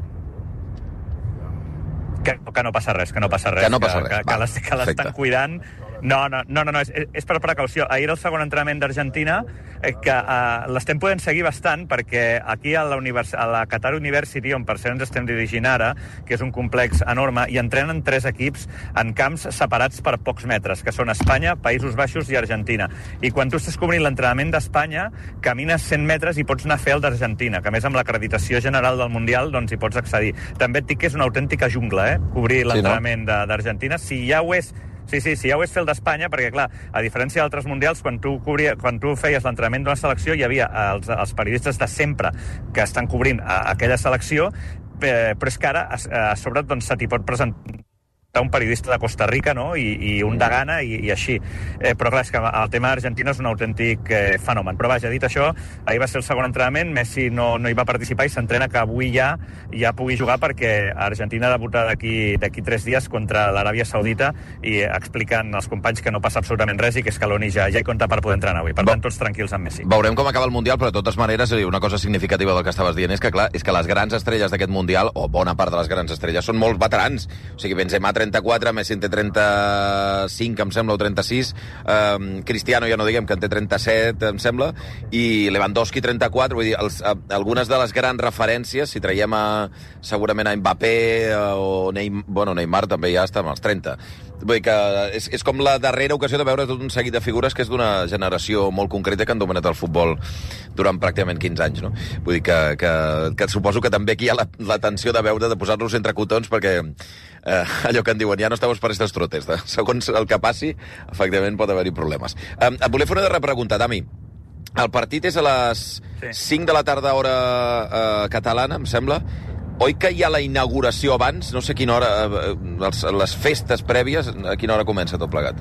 Que, que no passa res, que no passa res. Que no passa que, res. Que, que, que l'estan cuidant. No, no, no, no, no és, és per precaució. Ahir el segon entrenament d'Argentina, eh, que eh, l'estem podent seguir bastant, perquè aquí a la, univers a la Qatar University, on per cert ens estem dirigint ara, que és un complex enorme, i entrenen tres equips en camps separats per pocs metres, que són Espanya, Països Baixos i Argentina. I quan tu estàs cobrint l'entrenament d'Espanya, camines cent metres i pots anar a fer el d'Argentina, que a més amb l'acreditació general del Mundial doncs hi pots accedir. També et dic que és una autèntica jungla, eh? Cobrir l'entrenament sí, no? d'Argentina. Si ja ho és Sí, sí, sí, ja ho és fer el d'Espanya, perquè, clar, a diferència d'altres mundials, quan tu, cobria, quan tu feies l'entrenament d'una selecció, hi havia els, els periodistes de sempre que estan cobrint a, a aquella selecció, eh, però és que ara, a, a sobre, doncs, se t'hi pot presentar un periodista de Costa Rica, no?, i, i un de Ghana, i, i així. Eh, però, clar, és que el tema d'Argentina és un autèntic eh, fenomen. Però, vaja, dit això, ahir va ser el segon entrenament, Messi no, no hi va participar i s'entrena que avui ja ja pugui jugar, perquè Argentina debuta d'aquí d'aquí tres dies contra l'Aràbia Saudita, i expliquen als companys que no passa absolutament res i que Scaloni ja, ja hi compta per poder entrenar avui. Per tant, tots tranquils amb Messi. Veurem com acaba el Mundial, però de totes maneres, una cosa significativa del que estaves dient és que, clar, és que les grans estrelles d'aquest Mundial, o bona part de les grans estrelles, són molt veterans. O sigui, Benzema trenta-quatre, Messi en té trenta-cinc, em sembla, o trenta-sis, eh, Cristiano ja no diguem, que en té trenta-set, em sembla, i Lewandowski trenta-quatre, vull dir, els, eh, algunes de les grans referències, si traiem a, segurament a Mbappé eh, o Neymar, bueno, Neymar també ja està amb els trenta. Vull dir que és, és com la darrera ocasió de veure tot un seguit de figures que és d'una generació molt concreta que han dominat el futbol durant pràcticament quinze anys, no? Vull dir que, que, que suposo que també aquí hi ha la, la tensió de veure, de posar-los entre cotons, perquè eh, allò que en diuen, ja no estamos per estos trotes. De, segons el que passi, efectivament pot haver-hi problemes. Eh, et volia fer una darrera pregunta, Dami. El partit és a les sí. cinc de la tarda, hora eh, catalana, em sembla. Oi que hi ha la inauguració abans? No sé a quina hora, eh, les, les festes prèvies, a quina hora comença tot plegat?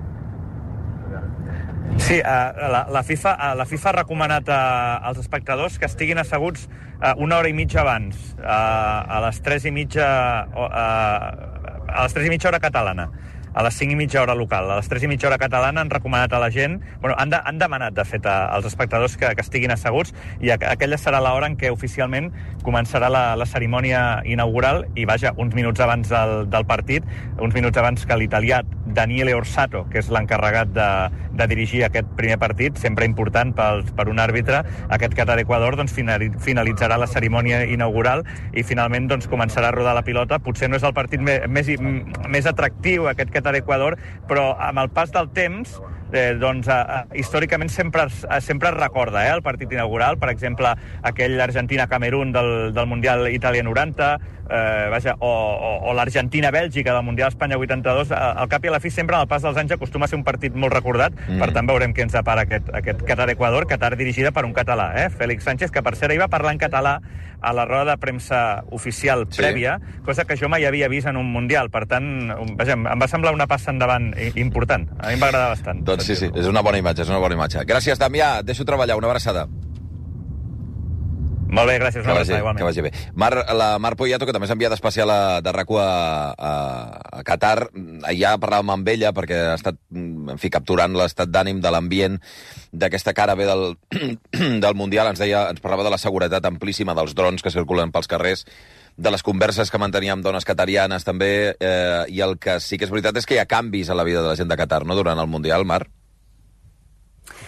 Sí, uh, la, la, FIFA, uh, la FIFA ha recomanat uh, als espectadors que estiguin asseguts uh, una hora i mitja abans, uh, a les tres i mitja, uh, a les tres i mitja hora catalana, a les cinc i mitja hora local. A les tres i mitja hora catalana han recomanat a la gent, bueno, han, de, han demanat, de fet, a, als espectadors que, que estiguin asseguts, i a, aquella serà l'hora en què oficialment començarà la, la cerimònia inaugural, i vaja, uns minuts abans del, del partit, uns minuts abans que l'italià Daniele Orsato, que és l'encarregat de, de dirigir aquest primer partit, sempre important pel, per un àrbitre, aquest Qatar-Equador, doncs finalitzarà la cerimònia inaugural i finalment doncs, començarà a rodar la pilota. Potser no és el partit més, més, més atractiu, aquest Qatar-Equador, però amb el pas del temps, eh, doncs, eh, històricament sempre, sempre es recorda eh, el partit inaugural, per exemple, aquell Argentina-Camerún del, del Mundial Itàlia noranta, eh, vaja, o, o, o l'Argentina-Bèlgica del Mundial Espanya vuitanta-dos, al cap i a la fi sempre, amb el pas dels anys, acostuma a ser un partit molt recordat, mm. per tant veurem què ens depara aquest, aquest Qatar-Equador, Qatar dirigida per un català, eh, Félix Sánchez, que per cert hi va parlar en català a la roda de premsa oficial sí. prèvia, cosa que jo mai havia vist en un Mundial, per tant, vaja, em va semblar una passa endavant important, a mi em va agradar bastant. Doncs sí, sí, és una bona imatge, és una bona imatge. Gràcies, Damià, deixo treballar, una abraçada. Molt bé, gràcies. Que vagi, igualment. Que vagi bé. Mar, la Mar Poyato, que també s'ha enviat especial a, de RAC1 a, a, a Qatar, ja parlàvem amb ella perquè ha estat, en fi, capturant l'estat d'ànim de l'ambient d'aquesta cara bé del, del Mundial. Ens deia, ens parlava de la seguretat amplíssima dels drons que circulen pels carrers, de les converses que manteníem dones catarianes també, eh, i el que sí que és veritat és que hi ha canvis a la vida de la gent de Qatar, no?, durant el Mundial, Mar? Sí,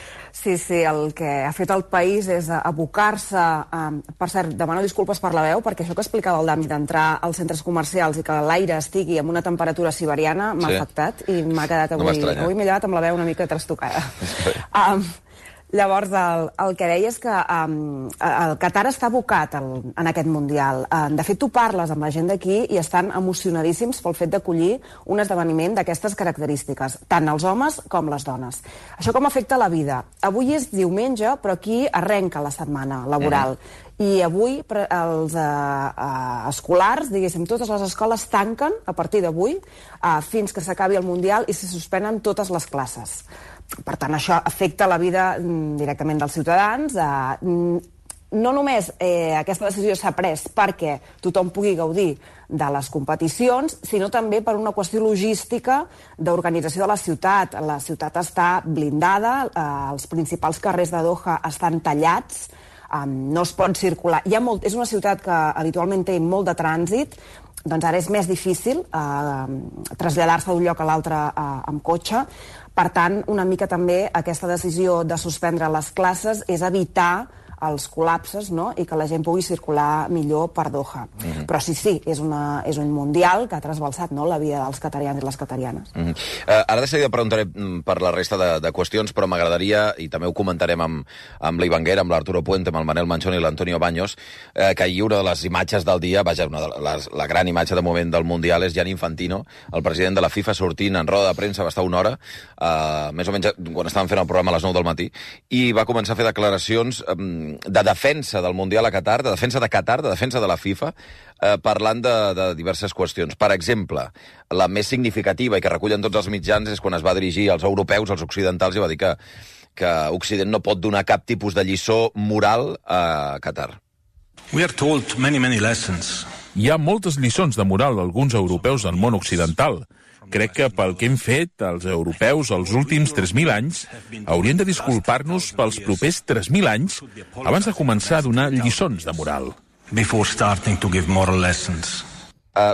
Sí, sí, el que ha fet el país és abocar-se... Um, per cert, demano disculpes per la veu, perquè això que explicava el Dami d'entrar als centres comercials i que l'aire estigui amb una temperatura siberiana m'ha Sí. afectat i m'ha quedat No avui... m'estranya. avui m'he llevat amb la veu una mica trastocada. Um, llavors, el, el que deia és que um, el Qatar està abocat el, en aquest Mundial. Um, de fet, tu parles amb la gent d'aquí i estan emocionadíssims pel fet d'acollir un esdeveniment d'aquestes característiques, tant els homes com les dones. Això com afecta la vida? Avui és diumenge, però aquí arrenca la setmana laboral. Mm. I avui pre- els eh, eh, escolars, diguéssim, totes les escoles tanquen a partir d'avui eh, fins que s'acabi el Mundial i se suspenen totes les classes. Per tant, això afecta la vida mm, directament dels ciutadans. Eh, mm, no només eh, aquesta decisió s'ha pres perquè tothom pugui gaudir de les competicions, sinó també per una qüestió logística d'organització de la ciutat. La ciutat està blindada, eh, els principals carrers de Doha estan tallats, eh, no es pot circular. Hi ha molt, és una ciutat que habitualment té molt de trànsit, doncs ara és més difícil eh, traslladar-se d'un lloc a l'altre eh, amb cotxe. Per tant, una mica també aquesta decisió de suspendre les classes és evitar els col·lapses, no?, i que la gent pugui circular millor per Doha. Mm-hmm. Però sí, sí, és, una, és un mundial que ha trasbalsat, no?, la vida dels qatarians i les qatarianes. Mm-hmm. Uh, ara de seguida preguntaré mm, per la resta de, de qüestions, però m'agradaria, i també ho comentarem amb, amb l'Ivanguera, amb l'Arturo Puente, amb el Manel Manchón i l'Antonio Baños, uh, que ahir una de les imatges del dia, vaja, una de les, la gran imatge de moment del Mundial és Gianni Infantino, el president de la FIFA, sortint en roda de premsa, va estar una hora, uh, més o menys quan estàvem fent el programa a les nou del matí, i va començar a fer declaracions um, de defensa del Mundial a Qatar, de defensa de Qatar, de defensa de la FIFA, eh, parlant de, de diverses qüestions. Per exemple, la més significativa i que recullen tots els mitjans és quan es va dirigir als europeus, als occidentals, i va dir que, que Occident no pot donar cap tipus de lliçó moral a Qatar. We are told many, many lessons. Hi ha moltes lliçons de moral a alguns europeus del món occidental. Crec que pel que hem fet els europeus els últims tres mil anys haurien de disculpar-nos pels propers tres mil anys abans de començar a donar lliçons de moral. Before starting to give moral lessons. Uh,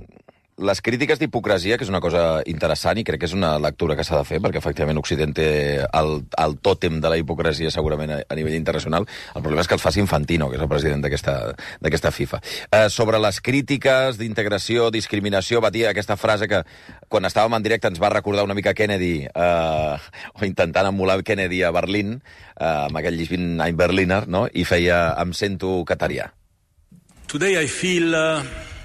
les crítiques d'hipocresia, que és una cosa interessant i crec que és una lectura que s'ha de fer, perquè efectivament Occident té el, el tòtem de la hipocresia segurament a, a nivell internacional. El problema és que el faci Infantino, que és el president d'aquesta FIFA. Uh, sobre les crítiques d'integració, discriminació, va dir aquesta frase que quan estàvem en directe ens va recordar una mica Kennedy, uh, o intentant emular Kennedy a Berlín, uh, amb aquell llibin Ein Berliner, no? I feia em sento catarià. Today I feel uh,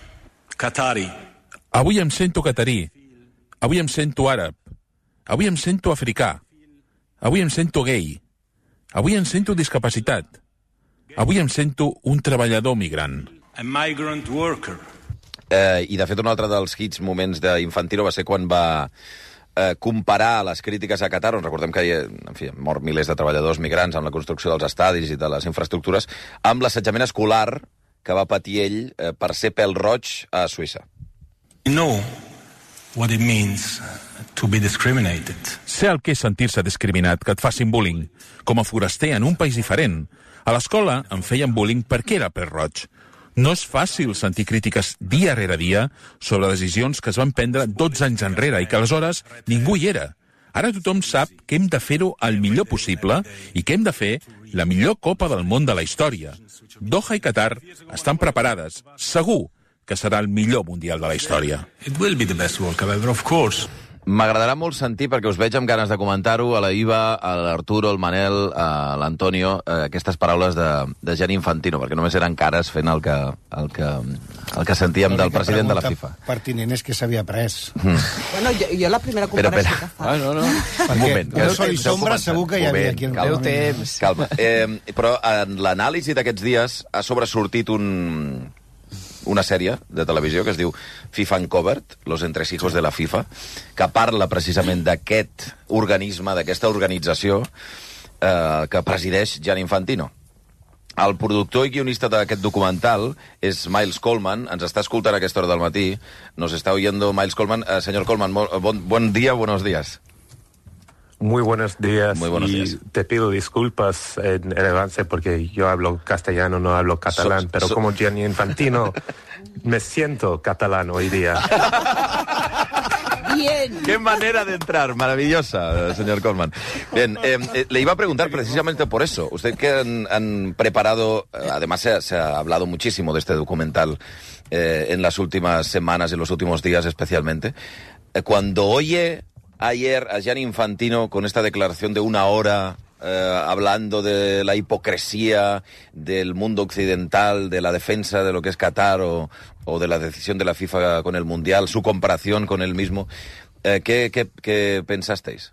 Qatari. Avui em sento catarí, avui em sento àrab, avui em sento africà, avui em sento gay, avui em sento discapacitat, avui em sento un treballador migrant. A migrant worker. Eh, I, de fet, un altre dels hits moments d'Infantino va ser quan va eh, comparar les crítiques a Qatar, on recordem que hi ha, en fi, mort milers de treballadors migrants amb la construcció dels estadis i de les infraestructures, amb l'assetjament escolar que va patir ell eh, per ser pèl roig a Suïssa. Know what it means to be discriminated. Sé el que és sentir-se discriminat, que et facin bullying. Com a foraster en un país diferent. A l'escola em feien bullying perquè era pèl roig. No és fàcil sentir crítiques dia rere dia sobre decisions que es van prendre dotze anys enrere i que aleshores ningú hi era. Ara tothom sap que hem de fer-ho el millor possible i que hem de fer la millor Copa del Món de la història. Doha i Qatar estan preparades, segur, que serà el millor Mundial de la història. It will be the best World Cup ever, of course. M'agradarà molt sentir, perquè us veig amb ganes de comentar-ho, a la Iva, a l'Arturo, al Manel, a l'Antonio, eh, aquestes paraules de, de Gianni Infantino, perquè només eren cares fent el que, el que, el que sentíem del president de la FIFA. Pertinent és que s'havia pres. Mm. Bueno, jo, jo la primera comparació que fa... Ah, no, no. Perquè un moment. no sol i sombra segur que hi havia moment, aquí. El calma, temps. calma. Eh, però en l'anàlisi d'aquests dies ha sobresortit un... una sèrie de televisió que es diu FIFA Uncovered, Los entresijos de la FIFA, que parla precisament d'aquest organisme, d'aquesta organització eh, que presideix Gianni Infantino. El productor i guionista d'aquest documental és Miles Coleman, ens està escoltant a aquesta hora del matí, nos está oyendo Miles Coleman. Eh, senyor Coleman, bon, bon dia, buenos días. Muy buenos días. Muy buenos y días. Te pido disculpas en el avance porque yo hablo castellano, no hablo catalán, so, pero so... como Gianni Infantino me siento catalán hoy día. Bien. Qué manera de entrar, maravillosa, señor Colman. Bien, eh, eh, le iba a preguntar precisamente por eso. Usted que han, han preparado, eh, además se ha, se ha hablado muchísimo de este documental eh, en las últimas semanas, en los últimos días especialmente. Eh, cuando oye ayer a Gianni Infantino con esta declaración de una hora eh, hablando de la hipocresía del mundo occidental, de la defensa de lo que es Qatar o, o de la decisión de la FIFA con el Mundial, su comparación con él mismo, eh, ¿qué, qué, qué pensasteis?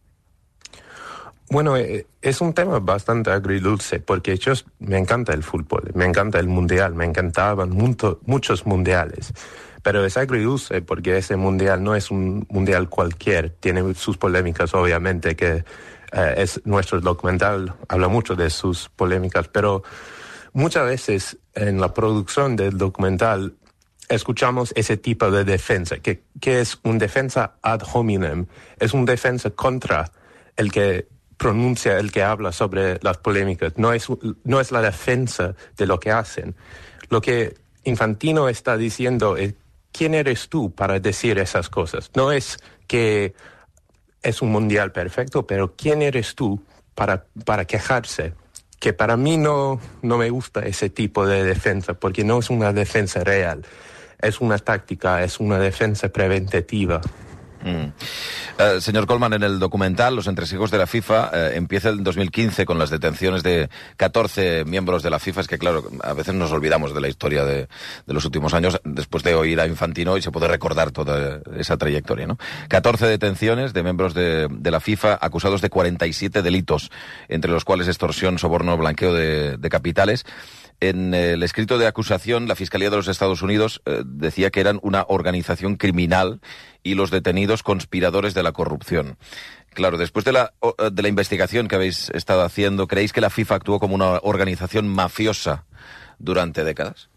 Bueno, es un tema bastante agridulce porque yo me encanta el fútbol, me encanta el mundial, me encantaban mucho, muchos mundiales. Pero es agridulce porque ese mundial no es un mundial cualquier, tiene sus polémicas obviamente, que eh, es nuestro documental, habla mucho de sus polémicas, pero muchas veces en la producción del documental escuchamos ese tipo de defensa, que, que es un defensa ad hominem, es un defensa contra el que pronuncia, el que habla sobre las polémicas, no es, no es la defensa de lo que hacen. Lo que Infantino está diciendo es, ¿quién eres tú para decir esas cosas? No es que es un mundial perfecto, pero ¿quién eres tú para, para quejarse? Que para mí no, no me gusta ese tipo de defensa, porque no es una defensa real. Es una táctica, es una defensa preventativa. Mm. Uh, señor Colman, en el documental Los entresijos de la FIFA uh, empieza el dos mil quince con las detenciones de catorce miembros de la FIFA. Es que claro, a veces nos olvidamos de la historia de, de los últimos años después de oír a Infantino y se puede recordar toda esa trayectoria, ¿no? catorce detenciones de miembros de, de la FIFA acusados de cuarenta y siete delitos, entre los cuales extorsión, soborno, blanqueo de, de capitales. En el escrito de acusación, la Fiscalía de los Estados Unidos eh, decía que eran una organización criminal y los detenidos conspiradores de la corrupción. Claro, después de la, de la investigación que habéis estado haciendo, ¿creéis que la FIFA actuó como una organización mafiosa durante décadas?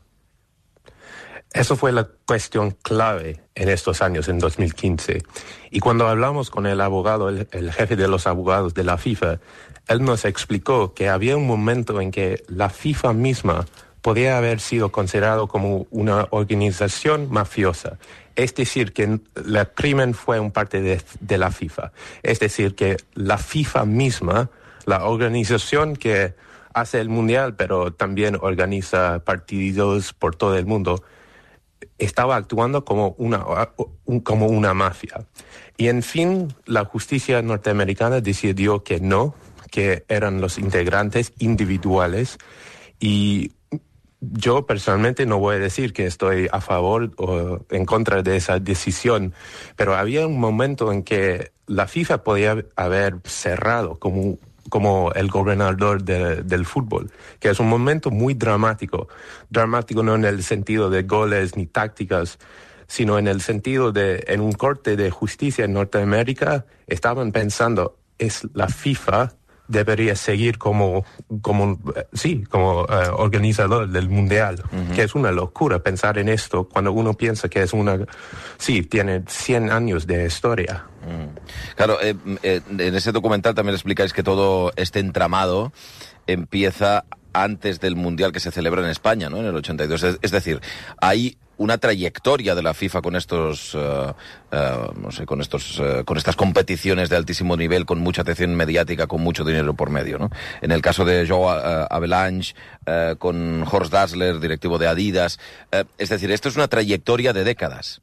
Eso fue la cuestión clave en estos años, en dos mil quince. Y cuando hablamos con el abogado, el, el jefe de los abogados de la FIFA, él nos explicó que había un momento en que la FIFA misma podía haber sido considerado como una organización mafiosa. Es decir, que el crimen fue un parte de, de la FIFA. Es decir, que la FIFA misma, la organización que hace el Mundial, pero también organiza partidos por todo el mundo, estaba actuando como una, como una mafia. Y en fin, la justicia norteamericana decidió que no, que eran los integrantes individuales, y yo personalmente no voy a decir que estoy a favor o en contra de esa decisión, pero había un momento en que la FIFA podía haber cerrado como, como el gobernador de, del fútbol, que es un momento muy dramático, dramático no en el sentido de goles ni tácticas, sino en el sentido de, en un corte de justicia en Norteamérica, estaban pensando, es la FIFA debería seguir como, como sí, como uh, organizador del Mundial, uh-huh. que es una locura pensar en esto cuando uno piensa que es una, sí, tiene cien años de historia. Mm. Claro, eh, eh, en ese documental también explicáis que todo este entramado empieza antes del Mundial que se celebra en España, ¿no? En el ochenta y dos. Es, es decir, hay una trayectoria de la FIFA con estos, uh, uh, no sé, con estos, uh, con estas competiciones de altísimo nivel, con mucha atención mediática, con mucho dinero por medio, ¿no? En el caso de Joe uh, Avalanche, uh, con Horst Dassler, directivo de Adidas, uh, es decir, esto es una trayectoria de décadas.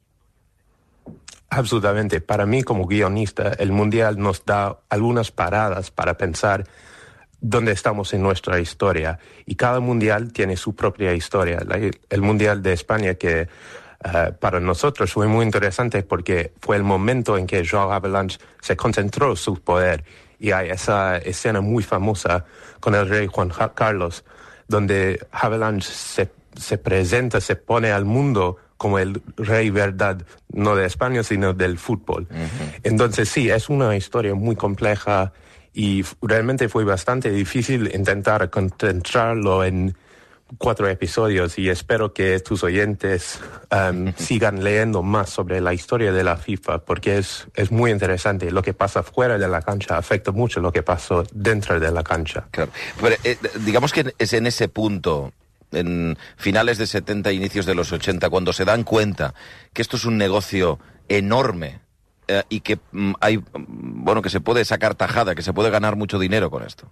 Absolutamente. Para mí, como guionista, el Mundial nos da algunas paradas para pensar dónde estamos en nuestra historia. Y cada mundial tiene su propia historia. La, el Mundial de España, que uh, para nosotros fue muy interesante porque fue el momento en que Joao Avalanche se concentró su poder. Y hay esa escena muy famosa con el rey Juan Carlos, donde Avalanche se, se presenta, se pone al mundo como el rey verdad, no de España, sino del fútbol. Uh-huh. Entonces sí, es una historia muy compleja. Y realmente fue bastante difícil intentar concentrarlo en cuatro episodios, y espero que tus oyentes um, sigan leyendo más sobre la historia de la FIFA, porque es, es muy interesante. Lo que pasa fuera de la cancha afecta mucho lo que pasó dentro de la cancha. Claro. Pero, eh, digamos que es en ese punto, en finales de setenta, inicios de los ochenta, cuando se dan cuenta que esto es un negocio enorme eh, y que mm, hay, bueno, que se puede sacar tajada, que se puede ganar mucho dinero con esto.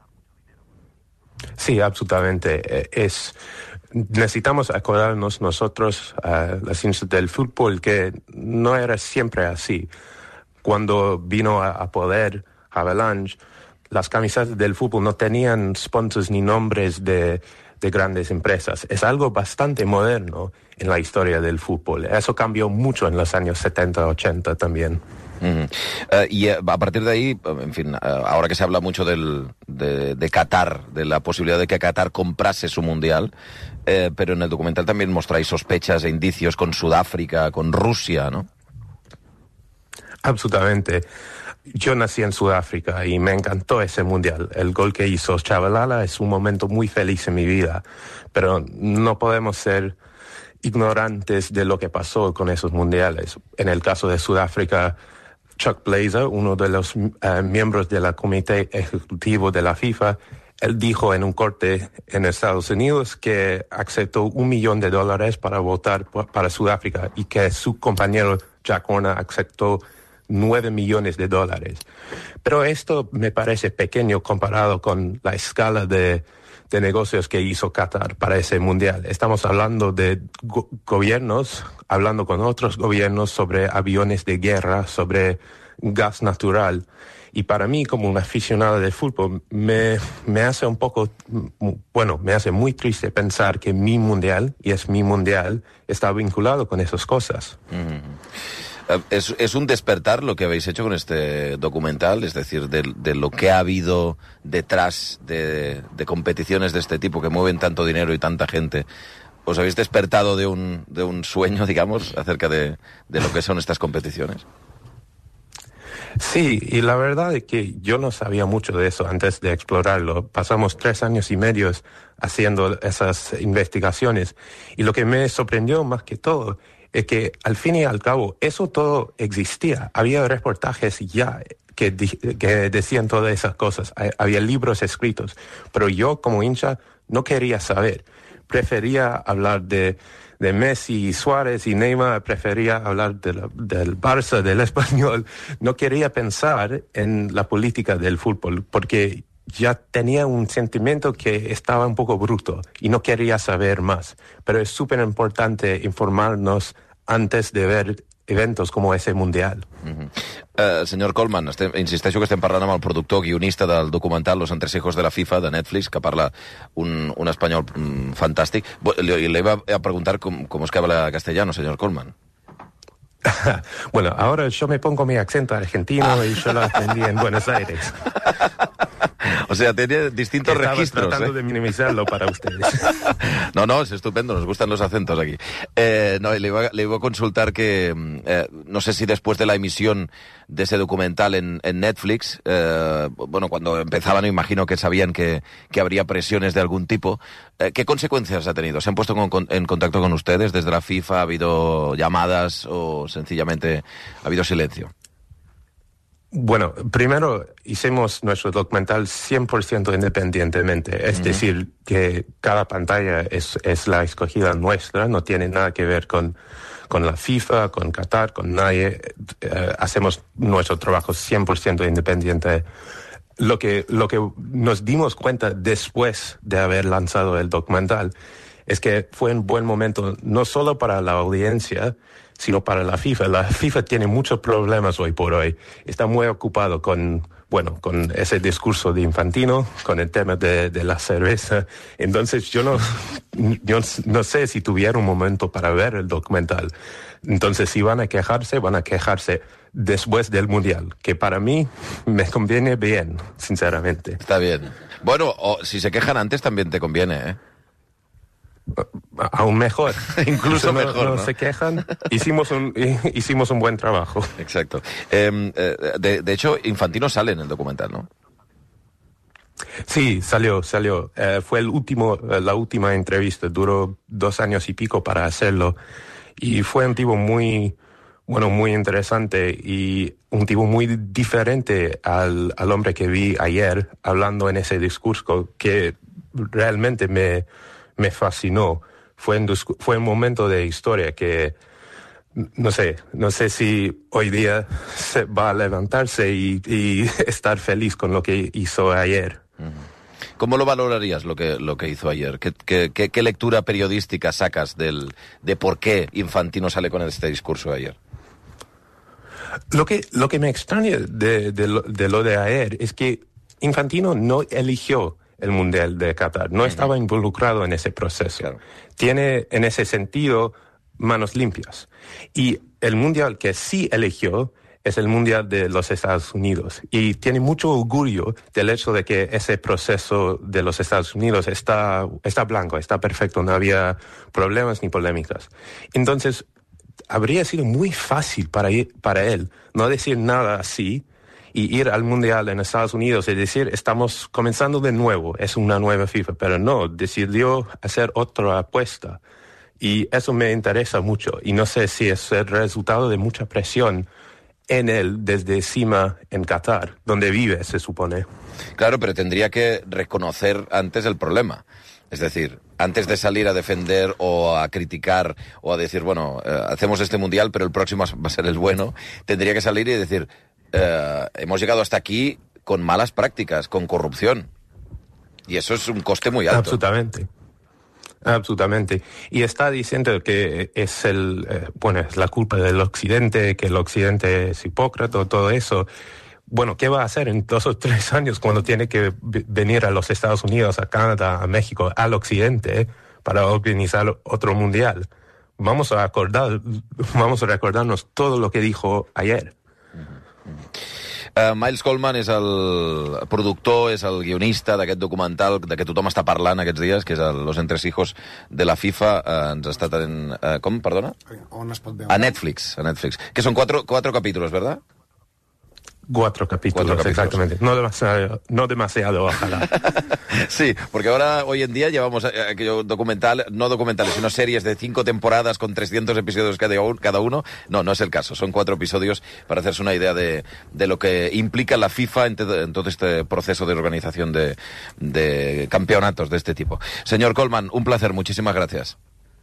Sí, absolutamente. Es, necesitamos acordarnos nosotros, uh, las hinchas del fútbol, que no era siempre así. Cuando vino a, a poder Avalanche, las camisetas del fútbol no tenían sponsors ni nombres de, de grandes empresas. Es algo bastante moderno en la historia del fútbol. Eso cambió mucho en los años setenta, ochenta también. Uh-huh. Uh, y uh, a partir de ahí, en fin, uh, ahora que se habla mucho del, de, de Qatar, de la posibilidad de que Qatar comprase su mundial, eh, pero en el documental también mostráis sospechas e indicios con Sudáfrica, con Rusia, ¿no? Absolutamente. Yo nací en Sudáfrica y me encantó ese mundial. El gol que hizo Chabalala es un momento muy feliz en mi vida, pero no podemos ser ignorantes de lo que pasó con esos mundiales. En el caso de Sudáfrica, Chuck Blazer, uno de los uh, miembros del comité ejecutivo de la FIFA, él dijo en un corte en Estados Unidos que aceptó un millón de dólares para votar para Sudáfrica y que su compañero Jack Horner aceptó nueve millones de dólares. Pero esto me parece pequeño comparado con la escala de, de negocios que hizo Qatar para ese mundial. Estamos hablando de go- gobiernos, hablando con otros gobiernos sobre aviones de guerra, sobre gas natural. Y para mí, como un aficionado de fútbol, me, me hace un poco, bueno, me hace muy triste pensar que mi mundial, y es mi mundial, está vinculado con esas cosas. Mm. Es, es un despertar lo que habéis hecho con este documental, es decir, de, de lo que ha habido detrás de, de competiciones de este tipo que mueven tanto dinero y tanta gente. ¿Os habéis despertado de un, de un sueño, digamos, acerca de, de lo que son estas competiciones? Sí, y la verdad es que yo no sabía mucho de eso antes de explorarlo. Pasamos tres años y medio haciendo esas investigaciones y lo que me sorprendió más que todo es que al fin y al cabo eso todo existía. Había reportajes ya que, que decían todas esas cosas. Había libros escritos. Pero yo como hincha no quería saber. Prefería hablar de, de Messi y Suárez y Neymar. Prefería hablar de la, del Barça, del Español. No quería pensar en la política del fútbol porque ya tenía un sentimiento que estaba un poco bruto y no quería saber más. Pero es súper importante informarnos antes de ver eventos como ese mundial. Uh-huh. Uh, senyor Colman, estem, insisteixo que estem parlant amb el productor guionista del documental Los entresijos de la FIFA, de Netflix, que parla un, un espanyol mm, fantàstic. Le, le iba a preguntar com, com es que habla castellano, señor Colman. Bueno, ahora yo me pongo mi acento argentino ah. y yo lo aprendí en Buenos Aires. O sea, tiene distintos Estaba registros. tratando ¿eh? de minimizarlo para ustedes. No, no, es estupendo, nos gustan los acentos aquí. Eh, no, le iba, le iba a consultar que, eh, no sé si después de la emisión de ese documental en, en Netflix, eh, bueno, cuando empezaban, imagino que sabían que, que habría presiones de algún tipo. Eh, ¿Qué consecuencias ha tenido? ¿Se han puesto con, en contacto con ustedes desde la FIFA? ¿Ha habido llamadas o sencillamente ha habido silencio? Bueno, primero hicimos nuestro documental cien por ciento independientemente, es uh-huh. decir, que cada pantalla es, es la escogida nuestra, no tiene nada que ver con, con la FIFA, con Qatar, con nadie. Eh, hacemos nuestro trabajo cien por ciento independiente. Lo que, lo que nos dimos cuenta después de haber lanzado el documental es que fue un buen momento no solo para la audiencia, sino para la FIFA. La FIFA tiene muchos problemas hoy por hoy. Está muy ocupado con, bueno, con ese discurso de Infantino, con el tema de, de la cerveza. Entonces yo no, yo no sé si tuviera un momento para ver el documental. Entonces si van a quejarse, van a quejarse después del Mundial, que para mí me conviene bien, sinceramente. Está bien. Bueno, o si se quejan antes también te conviene, ¿eh? Aún mejor. Incluso no, mejor, no, ¿no? se quejan. Hicimos un, hicimos un buen trabajo. Exacto. Eh, eh, de, de hecho, Infantino sale en el documental, ¿no? Sí, salió, salió. Eh, fue el último, la última entrevista. Duró dos años y pico para hacerlo. Y fue un tipo muy, bueno, muy interesante y un tipo muy diferente al, al hombre que vi ayer hablando en ese discurso que realmente me... me fascinó. Fue un, fue un momento de historia que no sé, no sé si hoy día se va a levantarse y, y estar feliz con lo que hizo ayer. ¿Cómo lo valorarías lo que, lo que hizo ayer? ¿Qué, qué, qué, qué lectura periodística sacas del, de por qué Infantino sale con este discurso ayer? Lo que, lo que me extraña de, de, lo, de lo de ayer es que Infantino no eligió el Mundial de Qatar, no uh-huh. estaba involucrado en ese proceso. Claro. Tiene, en ese sentido, manos limpias. Y el Mundial que sí eligió es el Mundial de los Estados Unidos. Y tiene mucho orgullo del hecho de que ese proceso de los Estados Unidos está, está blanco, está perfecto, no había problemas ni polémicas. Entonces, habría sido muy fácil para, ir, para él no decir nada así y ir al Mundial en Estados Unidos y decir, estamos comenzando de nuevo, es una nueva FIFA. Pero no, decidió hacer otra apuesta. Y eso me interesa mucho. Y no sé si es el resultado de mucha presión en él desde encima en Qatar, donde vive, se supone. Claro, pero tendría que reconocer antes el problema. Es decir, antes de salir a defender o a criticar o a decir, bueno, eh, hacemos este mundial, pero el próximo va a ser el bueno, tendría que salir y decir, eh, hemos llegado hasta aquí con malas prácticas, con corrupción. Y eso es un coste muy alto. Absolutamente. Absolutamente. Y está diciendo que es el, eh, bueno, es la culpa del Occidente, que el Occidente es hipócrita, todo eso. Bueno, ¿qué va a hacer en dos o tres años cuando tiene que v- venir a los Estados Unidos, a Canadá, a México, al Occidente, para organizar otro mundial? Vamos a acordar, vamos a recordarnos todo lo que dijo ayer. Uh, Miles Coleman és el productor, és el guionista d'aquest documental de què tothom està parlant aquests dies, que és el Los Entresijos de la FIFA. Uh, ens està tenint... Uh, com, perdona? On es pot veure? A Netflix, a Netflix. Que són cuatro, cuatro capítulos, ¿verdad? Cuatro capítulos, Cuatro capítulos, exactamente. No demasiado, no demasiado, ojalá. Sí, porque ahora, hoy en día, llevamos aquello documental, no documentales, sino series de cinco temporadas con trescientos episodios cada uno. No, no es el caso. Son cuatro episodios para hacerse una idea de, de lo que implica la FIFA en, te, en todo este proceso de organización de, de campeonatos de este tipo. Señor Coleman, un placer. Muchísimas gracias.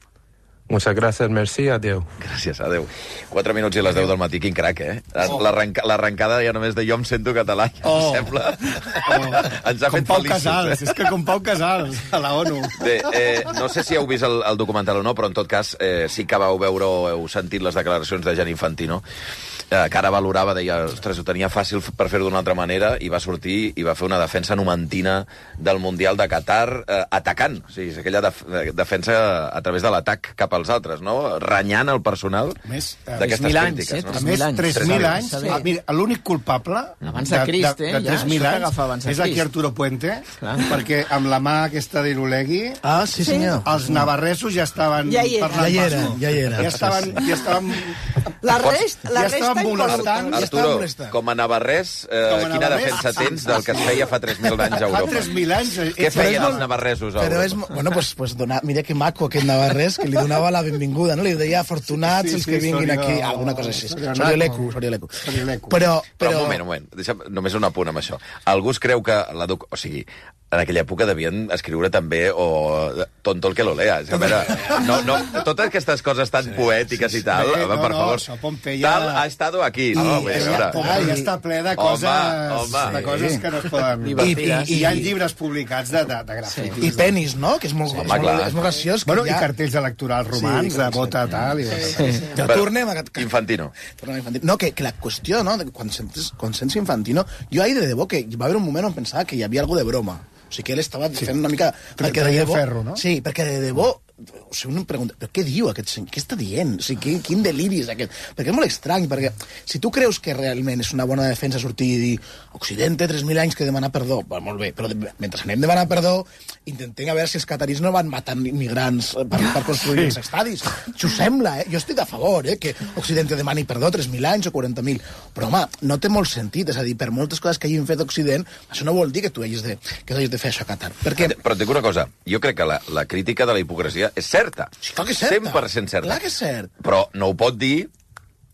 Muchas gracias, merci, adeu. Gràcies, adeu. Quatre minuts i les deu del matí, quin crac, eh? Oh. L'arrencada ja només de jo em sento català, ja oh. em sembla. Oh. Ens ha com fet Pau feliços, Casals, eh? és que com Pau Casals, a la ONU. Bé, eh, no sé si heu vist el, el documental o no, però en tot cas eh, sí que vau veure o heu sentit les declaracions de Gianni Infantino, eh, que ara valorava, deia, ostres, ho tenia fàcil per fer-ho d'una altra manera, i va sortir i va fer una defensa numantina del Mundial de Qatar, eh, atacant, o sigui, aquella def defensa a través de l'atac cap als altres, no? Renyant el personal d'aquestes crítiques. A més, tres mil anys. Ah, mira, l'únic culpable abans de Crist, eh, de, de, de tres mil ja, anys és aquí Arturo Puente, clar, perquè amb la mà aquesta d'Irulegui, ah, sí, senyor, els navarresos ja estaven ja hi era, parlant ja hi era, ja hi era. Ja estaven, ja estaven la resta, la ja estaven molestant. Arturo, com a navarrès, eh, a quina navarrès? defensa tens del que es feia fa tres mil anys a Europa? Fa tres mil anys. Què feien els navarresos a Europa? És, bueno, pues, pues donar, mira que maco aquest navarrès, que li donava la benvinguda, no? Li deia afortunats sí, sí, els que vinguin aquí, alguna cosa així. Sorioleco, Sorioleco. Però, però... però un moment, un moment, deixa'm només un apunt amb això. Algú es creu que la doc... o sigui, en aquella època devien escriure també o tonto el que lo lea. A veure, no, no, totes aquestes coses tan sí, poètiques sí, sí, i tal, sí, home, no, per no, favor, Pompeia... tal ha estat aquí. I, no, I, ja, ja està ple de coses, home, home. de coses que no es poden... I, i, i, i hi ha llibres publicats de, de, de grafitis. Sí. I penis, no? Que és molt, sí, és molt, és molt graciós. Bueno, ha... i cartells electorals romans, sí, de vota sí. tal... I sí. Sí. Sí. Però tornem a... Infantino. No, que, que la qüestió, no? Quan sents, quan sents Infantino, jo ahir de debò que va haver un moment on pensava que hi havia alguna de broma. O sigui que ell estava sí. fent una mica... Perquè de debò, ferro, no? Sí, perquè de debò... O sigui, una pregunta, però què diu aquest senyor? Què està dient? O sigui, quin, quin deliri és aquest? Perquè és molt estrany, perquè si tu creus que realment és una bona defensa sortir i dir Occidente, tres mil anys que demanar perdó, va, molt bé, però de, mentre anem demanar perdó, intentem a veure si els catarís no van matant immigrants per, per construir sí. els estadis. Si us sembla, eh? Jo estic a favor, eh? Que Occidente demani perdó tres mil anys o quaranta mil. Però, home, no té molt sentit. És a dir, per moltes coses que hagin fet Occident, això no vol dir que tu hagis de, que hagis de fer això a Qatar. Perquè... Però et dic una cosa, jo crec que la, la crítica de la hipocresia és certa. Sí, clar que és certa. cent per cent certa. Clar que és cert. Però no ho pot dir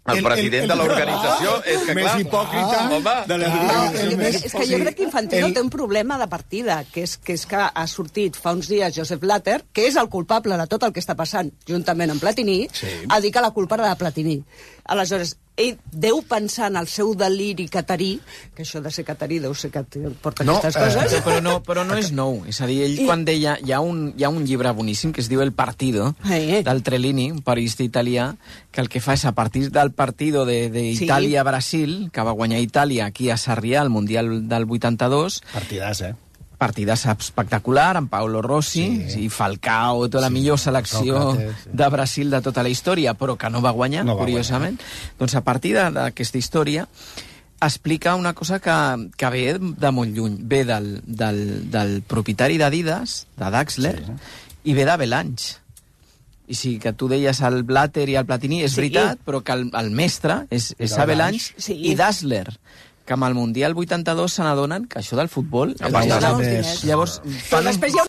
El president de l'organització és que, clar... Més hipòcrita home, de No, l'organització. és, és que jo crec que Infantino té un problema de partida, que és, que és que ha sortit fa uns dies Joseph Blatter, que és el culpable de tot el que està passant, juntament amb Platini, Sí. a dir que la culpa era de Platini. Aleshores, ell deu pensar en el seu deliri catarí, que això de ser catarí deu ser que porta No, aquestes coses. eh, però, no, però no és nou. És a dir, ell I- quan deia... Hi ha, un, hi ha un llibre boníssim que es diu El Partido, Eh. del Trellini, un periodista italià, que el que fa és, a partir del partido d'Itàlia-Brasil, que va guanyar Itàlia aquí a Sarrià, al Mundial del vuitanta-dos... Partidàs, eh? Partidàs espectacular, amb Paolo Rossi sí. i Falcao, tota la sí, millor selecció Sócrates, sí. de Brasil de tota la història, però que no va guanyar, No va curiosament. Doncs a partir de- d'aquesta història explica una cosa que, que ve de molt lluny. Ve del, del, del propietari d'Adidas, de Daxler, sí. i ve d'Avalanche. I sí, que tu deies el Blatter i el Platini, és Sí. veritat, però que el, el mestre és, és Avalanche Sí. i Dassler, que amb el Mundial vuitanta-dos se n'adonen que això del futbol... Ha passat. Llavors, fan un, Però després hi ha